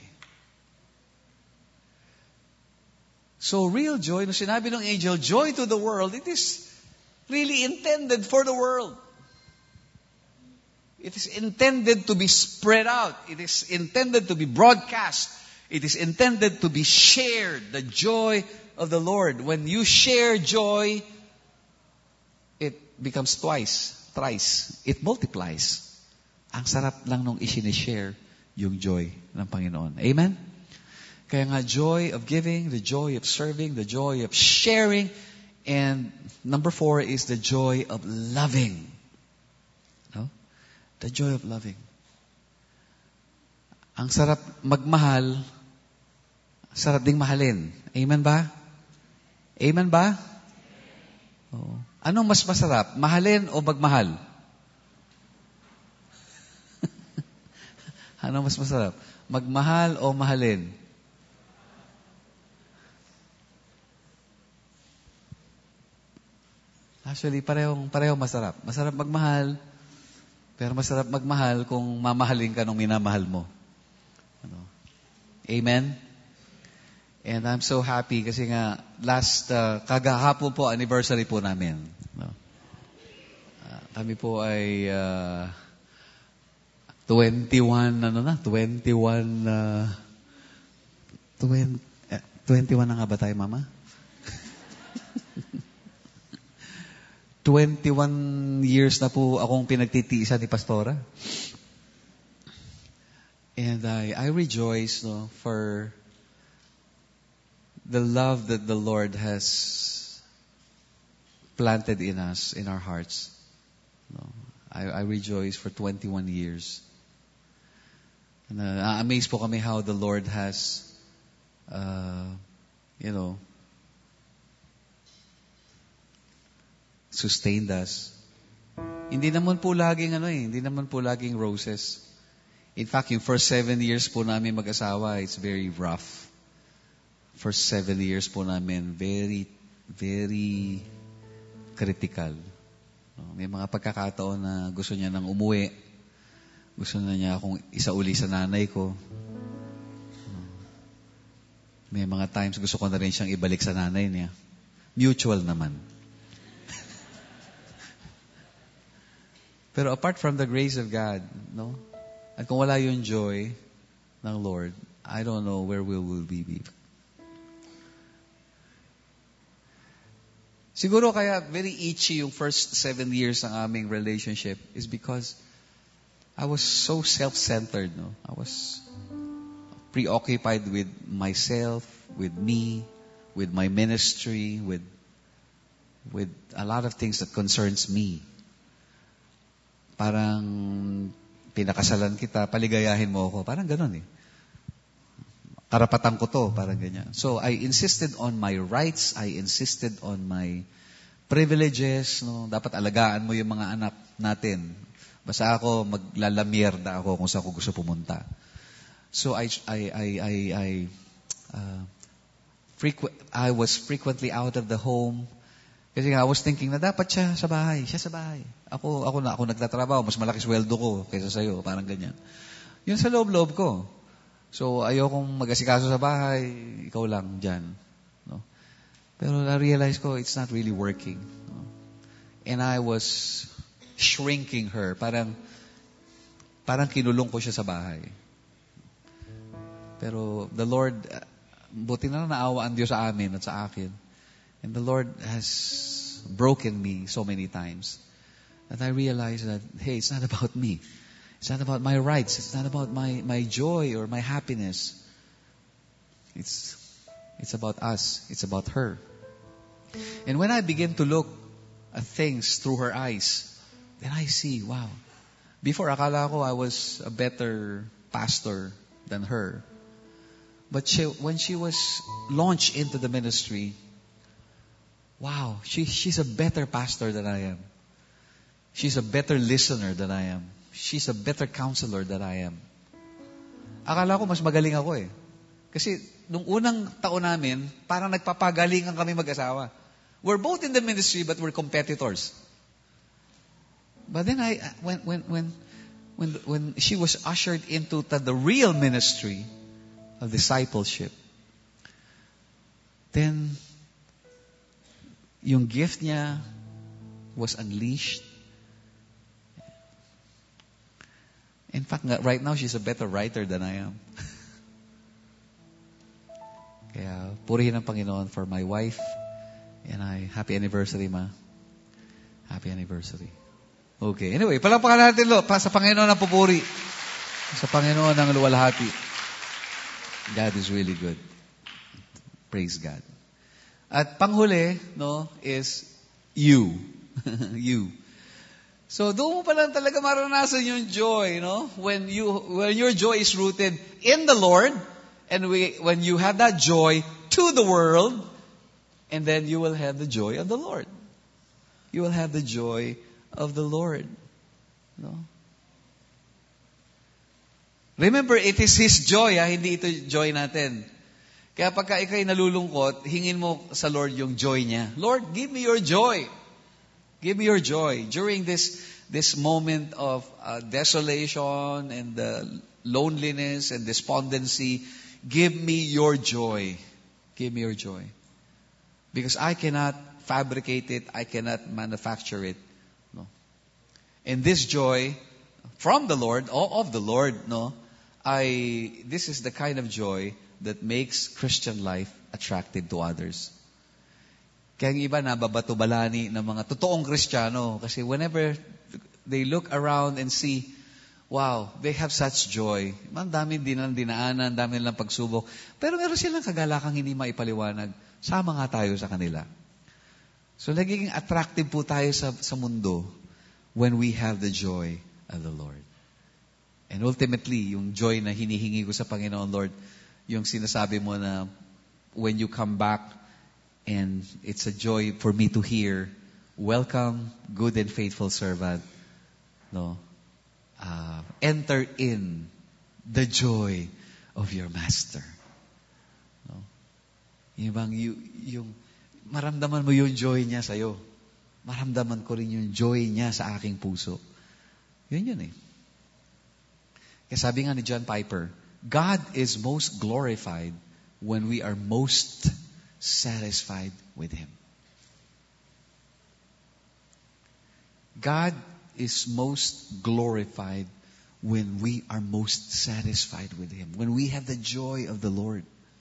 Speaker 1: So real joy, no sinabi ng angel, joy to the world, it is really intended for the world. It is intended to be spread out. It is intended to be broadcast. It is intended to be shared. The joy of the Lord. When you share joy, it becomes twice, thrice. It multiplies. Ang sarap lang nung isinishare yung joy ng Panginoon. Amen? Kaya nga, joy of giving, the joy of serving, the joy of sharing, and number four is the joy of loving. No? The joy of loving. Ang sarap magmahal, sarap ding mahalin. Amen ba? Amen ba? Oo. Anong mas masarap? Mahalin o magmahal? Anong mas masarap? Magmahal o mahalin? Actually, parehong, parehong masarap. Masarap magmahal, pero masarap magmahal kung mamahalin ka nung minamahal mo. Ano? Amen? And I'm so happy kasi nga, last, uh, kagahapon po, anniversary po namin. No? Uh, kami po ay uh, twenty-one, ano na, twenty-one, uh, twenty, uh, twenty-one na nga ba tayo, Mama? twenty-one years na po akong pinagtitiisan ni Pastora. And I, I rejoice, no, for the love that the Lord has planted in us, in our hearts. No, I, I rejoice for twenty-one years. And uh, amazed po kami how the Lord has, uh, you know, sustained us. Hindi naman po laging ano eh, hindi naman po laging roses. In fact, yung first seven years po namin mag-asawa, it's very rough. First seven years po namin, very, very critical. May mga pagkakataon na gusto niya nang umuwi. Gusto na niya akong isauli sa nanay ko. May mga times gusto ko na rin siyang ibalik sa nanay niya. Mutual naman. Pero apart from the grace of God, no? At kung wala yung joy ng Lord, I don't know where we will be. Siguro kaya very itchy yung first seven years ng aming relationship is because I was so self-centered, no? I was preoccupied with myself, with me, with my ministry, with with a lot of things that concerns me. Parang pinakasalan kita, paligayahin mo ako. Parang ganun eh. Karapatan ko to, parang ganyan. So I insisted on my rights, I insisted on my privileges, no? Dapat alagaan mo yung mga anak natin. Basta ako, maglalamierda ako kung saan ko gusto pumunta. So I I I I I, uh, frequ- I was frequently out of the home. Kasi nga, I was thinking na dapat siya sa bahay, siya sa bahay. Ako, ako na, ako nagtatrabaho, mas malaki sweldo ko kaysa sa'yo, parang ganyan. Yun sa loob-loob ko. So, ayokong mag-asikaso sa bahay, ikaw lang dyan. No? Pero na-realize ko, it's not really working. No? And I was shrinking her. Parang, parang kinulong ko siya sa bahay. Pero the Lord, buti na naawa ang Diyos sa amin at sa akin. And the Lord has broken me so many times that I realized that, hey, it's not about me. It's not about my rights. It's not about my, my joy or my happiness. It's, it's about us. It's about her. And when I begin to look at things through her eyes, then I see, wow. Before, akala ko I was a better pastor than her. But she, when she was launched into the ministry, wow, she, she's a better pastor than I am. She's a better listener than I am. She's a better counselor than I am. Akala ko mas magaling ako eh. Kasi nung unang taon namin, parang nagpapagalingan kami mag-asawa. We're both in the ministry but we're competitors. But then I when when when when when she was ushered into the, the real ministry of discipleship, then yung gift niya was unleashed. In fact, right now, she's a better writer than I am. Kaya, purihin ang Panginoon for my wife. And I, happy anniversary, ma. Happy anniversary. Okay. Anyway, palampakan natin, lo. Pa, sa Panginoon ang pupuri. Sa Panginoon ang luwalhati. God is really good. Praise God. At panghuli, no, is you. You. So, doon mo pa lang talaga maranasan yung joy, no? When you, when your joy is rooted in the Lord, and we, when you have that joy to the world, and then you will have the joy of the Lord. You will have the joy of the Lord. No? Remember, it is His joy, ha? Hindi ito joy natin. Kaya pagka ikaw'y nalulungkot, hingin mo sa Lord yung joy niya. Lord, give me your joy. Give me your joy. During this this moment of uh, desolation and the loneliness and despondency, give me your joy. Give me your joy. Because I cannot fabricate it. I cannot manufacture it. No. And this joy from the Lord, or of the Lord, no, I this is the kind of joy that makes Christian life attractive to others. Kaya ang iba nababato-balani ng mga totoong Kristiyano kasi whenever they look around and see, wow, they have such joy. Ang dami din ang dinaanan, ang dami nilang pagsubok. Pero meron silang kagalakang hindi maipaliwanag. Sama nga tayo sa kanila. So nagiging attractive po tayo sa, sa mundo when we have the joy of the Lord. And ultimately, yung joy na hinihingi ko sa Panginoon, Lord, yung sinasabi mo na when you come back, and it's a joy for me to hear welcome, good and faithful servant. No? Uh, enter in the joy of your master. No? Yung bang, yung, yung maramdaman mo yung joy niya sa'yo. Maramdaman ko rin yung joy niya sa aking puso. Yun yun eh. Kaya sabi nga ni John Piper, God is most glorified when we are most satisfied with Him. God is most glorified when we are most satisfied with Him. When we have the joy of the Lord.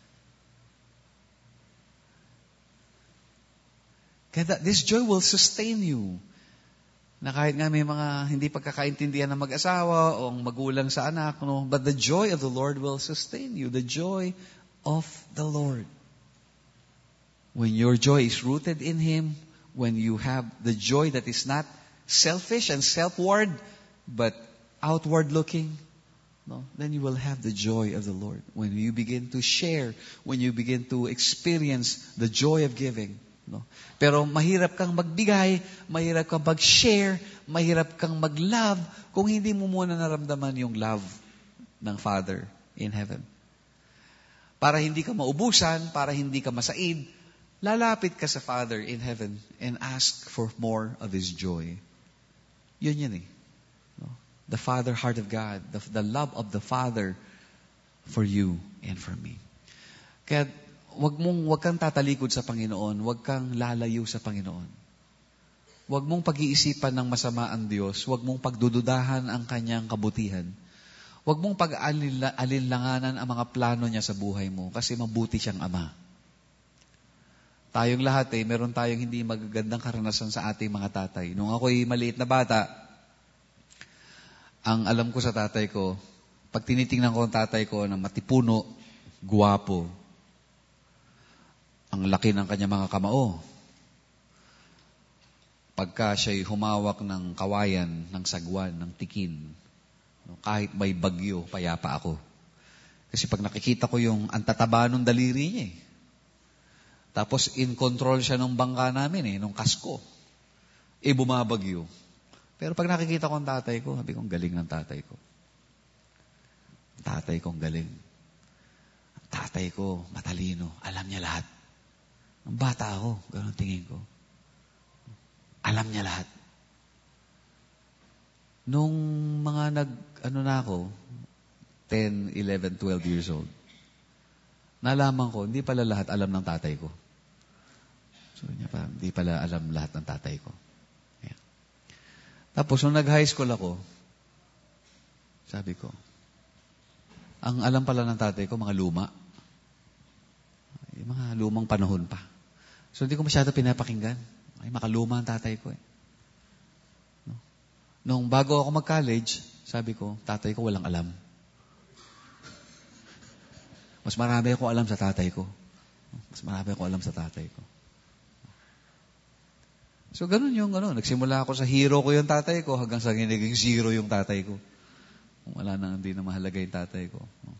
Speaker 1: Kaya that, this joy will sustain you. Na kahit nga may mga hindi pagkakaintindihan ng mag-asawa o magulang sa anak, no? But the joy of the Lord will sustain you. The joy of the Lord. When your joy is rooted in Him, when you have the joy that is not selfish and self-ward, but outward-looking, no? Then you will have the joy of the Lord. When you begin to share, when you begin to experience the joy of giving, no? Pero mahirap kang magbigay, mahirap kang mag-share, mahirap kang mag-love kung hindi mo muna naramdaman yung love ng Father in heaven. Para hindi ka maubusan, para hindi ka masaid, lalapit ka sa Father in heaven and ask for more of His joy. Yun yun eh. No? The Father heart of God, the, the love of the Father for you and for me. Kaya Wag mong, wag kang tatalikod sa Panginoon. Wag kang lalayo sa Panginoon. Wag mong pag-iisipan ng masama ang Diyos. Wag mong pagdududahan ang Kanyang kabutihan. Wag mong pag-alinlanganan ang mga plano niya sa buhay mo kasi mabuti siyang Ama. Tayong lahat eh, meron tayong hindi magagandang karanasan sa ating mga tatay. Nung ako'y maliit na bata, ang alam ko sa tatay ko, pag tinitingnan ko ang tatay ko na matipuno, guwapo, ang laki ng kanya mga kamao. Pagka siya'y humawak ng kawayan, ng sagwan, ng tikin, kahit may bagyo, payapa ako. Kasi pag nakikita ko yung antataba ng daliri niya eh. Tapos in control siya ng bangka namin eh, nung kasko. Eh bumabagyo. Pero pag nakikita ko ang tatay ko, sabi ko, galing ng tatay ko. Tatay ko, galing. Ang tatay ko, matalino, alam niya lahat. Ang bata ako, gano'n tingin ko. Alam niya lahat. Nung mga nag, ano na ako, ten, eleven, twelve years old, nalaman ko, hindi pala lahat alam ng tatay ko. So, niya pa, hindi pala alam lahat ng tatay ko. Ayan. Tapos, nung nag-high school ako, sabi ko, ang alam pala ng tatay ko, mga luma. Yung mga lumang panahon pa. So, hindi ko masyado pinapakinggan. Ay, makaluma ang tatay ko eh. No? Nung bago ako mag-college, sabi ko, tatay ko walang alam. Mas marami ako alam sa tatay ko. Mas marami ako alam sa tatay ko. So, ganun yung, ano, nagsimula ako sa hero ko yung tatay ko hanggang sa naging zero yung tatay ko. Wala na, hindi na mahalaga yung tatay ko. No?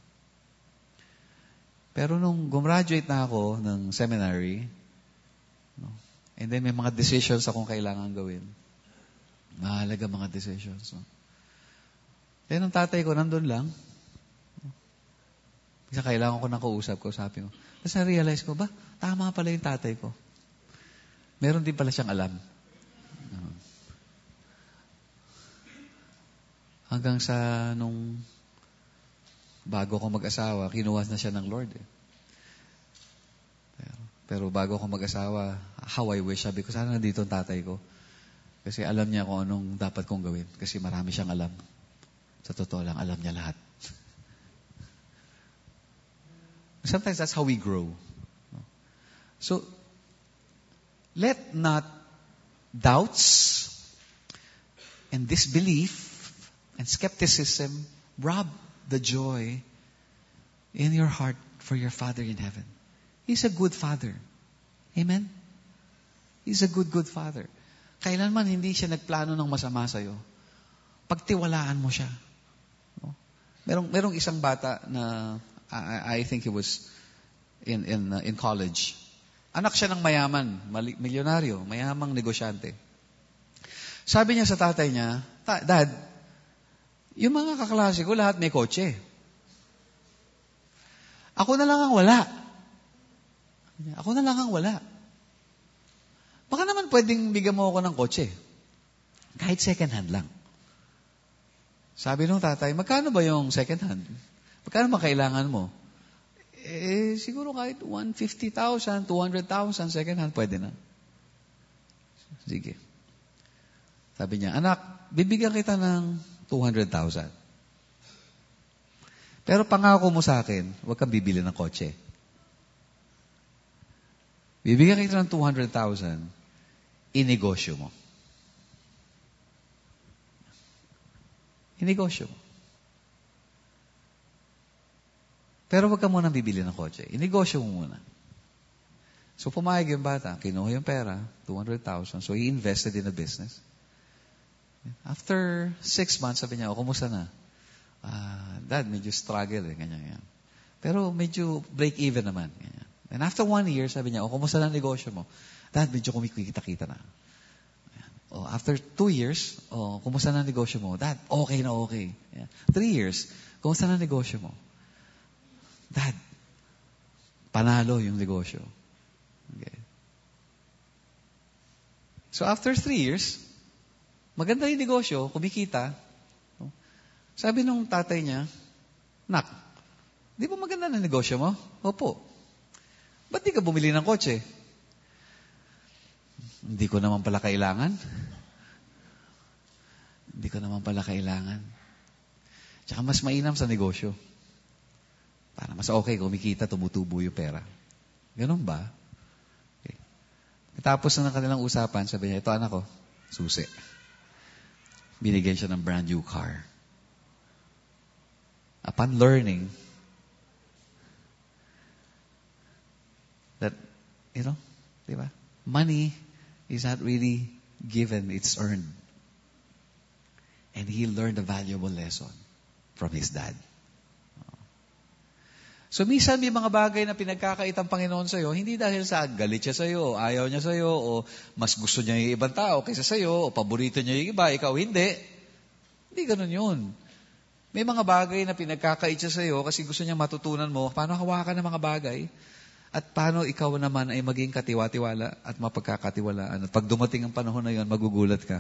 Speaker 1: Pero nung gumraduate na ako ng seminary, no, and then may mga decisions akong kailangan gawin. Mahalaga mga decisions. No? Then nung tatay ko, nandun lang. No? Kasi kailangan ko nang kausap ko, sabi ko. Tapos na-realize ko, ba, tama pala yung tatay ko. Meron din pala siyang alam. No. Hanggang sa nung bago ko mag-asawa, kinuha na siya ng Lord eh. Pero, pero bago ko mag-asawa, how I wish, sabi ko, sana nandito ang tatay ko. Kasi alam niya kung anong dapat kong gawin. Kasi marami siyang alam. Sa totoo lang, alam niya lahat. Sometimes that's how we grow. So, let not doubts and disbelief and skepticism rob the joy in your heart for your Father in heaven. He's a good Father. Amen? He's a good, good Father. Kailanman hindi siya nagplano ng masama sa'yo. Pagtiwalaan mo siya. No? Merong, merong isang bata na I, I think he was in, in, uh, in college. Anak siya ng mayaman, milyonaryo, mayamang negosyante. Sabi niya sa tatay niya, Dad, yung mga kaklase ko, lahat may kotse. Ako na lang ang wala. Ako na lang ang wala. Baka naman pwedeng bigyan mo ako ng kotse. Kahit second hand lang. Sabi nung tatay, magkano ba yung second hand? Magkano ba kailangan mo? Eh, siguro kahit one hundred fifty thousand, two hundred thousand, second hand, pwede na. Sige. Sabi niya, anak, bibigyan kita ng two hundred thousand. Pero pangako mo sa akin, huwag kang bibili ng kotse. Bibigyan kita ng two hundred thousand, inegosyo mo. Inegosyo mo. Pero huwag ka munang bibili ng kotse. Inegosyo mo muna. So pumayag yung bata, kinuha yung pera, two hundred thousand, so he invested in a business. After six months, sabi niya, o, kumusta na? Ah, Dad, medyo struggle eh, ganyan yan. Pero medyo break even naman. Ganyan. And after one year, sabi niya, o, kumusta na negosyo mo? Dad, medyo kumikita-kita na. O, after two years, o, kumusta na negosyo mo? Dad, okay na okay. Yeah. Three years, kumusta na negosyo mo? Dad, panalo yung negosyo. Okay. So after three years, maganda yung negosyo, kumikita. Sabi nung tatay niya, Nak, di ba maganda na negosyo mo? Opo. Ba't di ka bumili ng kotse? Hindi ko naman pala kailangan. Hindi ko naman pala kailangan. Tsaka mas mainam sa negosyo. Para mas okay, kumikita, tumutubo yung pera. Ganun ba? Okay. Tapos na ng kanilang usapan, sabi niya, ito anak ko, susi. Binigyan siya ng brand new car. Upon learning that, you know, di ba? Money is not really given, it's earned. And he learned a valuable lesson from his dad. So, minsan may mga bagay na pinagkakait ang Panginoon sa'yo, hindi dahil sa galit siya sa'yo, o ayaw niya sa'yo, o mas gusto niya yung ibang tao kaysa sa'yo, o paborito niya yung iba, ikaw hindi. Hindi ganun yun. May mga bagay na pinagkakait siya sa'yo kasi gusto niya matutunan mo paano hawakan ng mga bagay at paano ikaw naman ay maging katiwa-tiwala at mapagkakatiwalaan. At pag dumating ang panahon na yun, magugulat ka.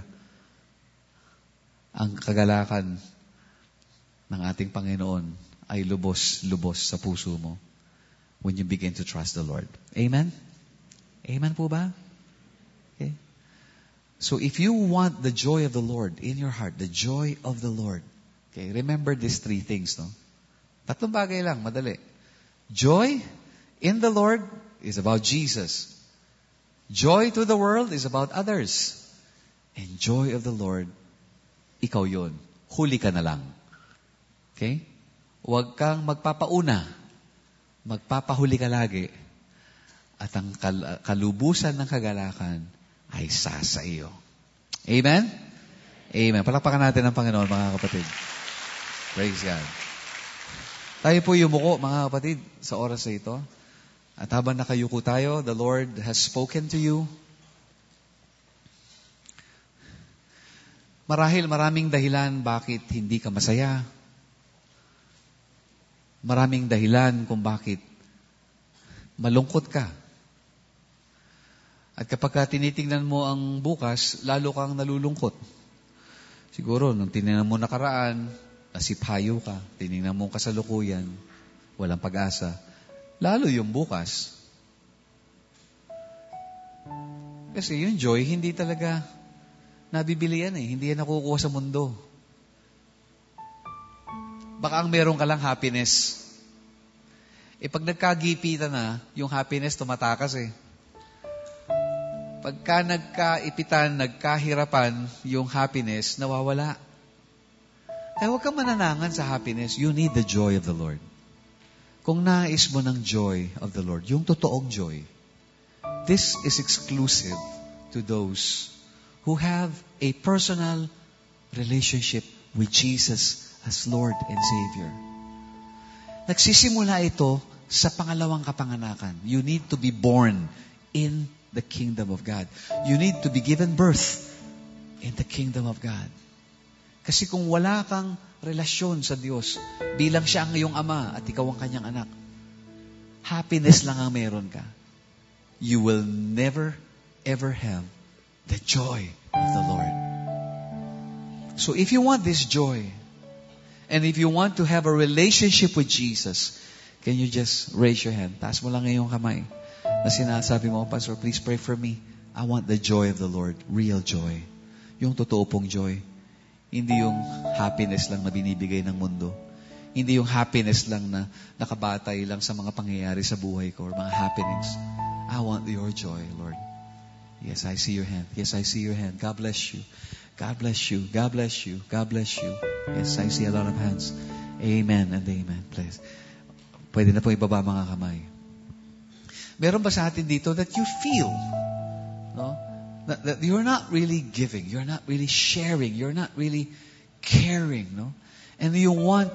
Speaker 1: Ang kagalakan ng ating Panginoon ay lubos-lubos sa puso mo when you begin to trust the Lord. Amen? Amen po ba? Okay. So if you want the joy of the Lord in your heart, the joy of the Lord, okay, remember these three things, no? Tatlong bagay lang, madali. Joy in the Lord is about Jesus. Joy to the world is about others. And joy of the Lord, ikaw yun. Huli ka na lang. Okay? Huwag kang magpapauna. Magpapahuli ka lagi. At ang kal- kalubusan ng kagalakan ay sasa iyo. Amen? Amen. Palakpakan natin ang Panginoon, mga kapatid. Praise God. Tayo po yumuko, mga kapatid, sa oras na ito. At habang nakayuko tayo, the Lord has spoken to you. Marahil maraming dahilan bakit hindi ka masaya. Maraming dahilan kung bakit malungkot ka. At kapag ka tinitingnan mo ang bukas, lalo kang nalulungkot. Siguro, nung tinignan mo nakaraan, nasiphayo ka. Tinignan mo kasalukuyan, walang pag-asa. Lalo yung bukas. Kasi yung joy, hindi talaga nabibili yan eh. Hindi yan nakukuha sa mundo. Baka ang meron ka lang happiness. Eh pag nagkagipitan na, yung happiness tumatakas eh. Pagka nagkaipitan, nagkahirapan, yung happiness nawawala. Kaya huwag kang mananangan sa happiness. You need the joy of the Lord. Kung nais mo ng joy of the Lord, yung totoong joy, this is exclusive to those who have a personal relationship with Jesus as Lord and Savior. Nagsisimula ito sa pangalawang kapanganakan. You need to be born in the kingdom of God. You need to be given birth in the kingdom of God. Kasi kung wala kang relasyon sa Diyos, bilang siya ang iyong ama at ikaw ang kanyang anak, happiness lang ang meron ka. You will never, ever have the joy of the Lord. So if you want this joy, and if you want to have a relationship with Jesus, can you just raise your hand? Taas mo lang ngayong kamay na sinasabi mo, Pastor, please pray for me. I want the joy of the Lord, real joy. Yung totoo pong joy. Hindi yung happiness lang na binibigay ng mundo. Hindi yung happiness lang na nakabatay lang sa mga pangyayari sa buhay ko or mga happenings. I want your joy, Lord. Yes, I see your hand. Yes, I see your hand. God bless you. God bless you. God bless you. God bless you. Yes, I see a lot of hands. Amen and amen. Please. Pwede na po ibaba mga kamay. Meron ba sa atin dito that you feel, no? That, that you're not really giving, you're not really sharing, you're not really caring, no? And you want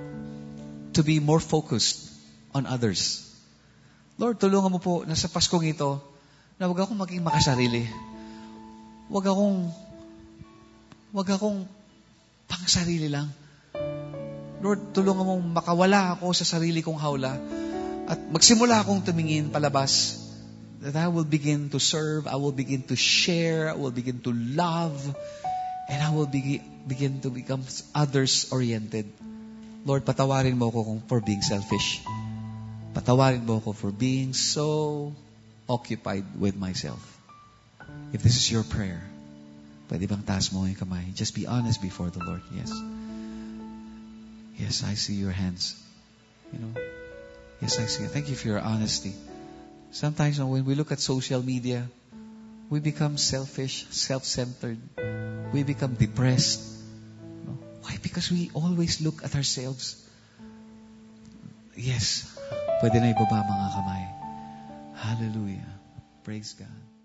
Speaker 1: to be more focused on others. Lord, tulungan mo po na sa Paskong ito, na huwag akong maging makasarili. Huwag akong, huwag akong pangsarili lang. Lord, tulungan mo makawala ako sa sarili kong hawla at magsimula akong tumingin palabas. That I will begin to serve, I will begin to share, I will begin to love, and I will begin, begin to become others-oriented. Lord, patawarin mo ako kung for being selfish. Patawarin mo ako for being so occupied with myself. If this is your prayer, pwede bang taas mo yung kamay? Just be honest before the Lord. Yes. Yes, I see your hands. You know. Yes, I see. Thank you for your honesty. Sometimes when we look at social media, we become selfish, self-centered. We become depressed. Why? Because we always look at ourselves. Yes. Pwede na ibaba mga kamay. Hallelujah. Praise God.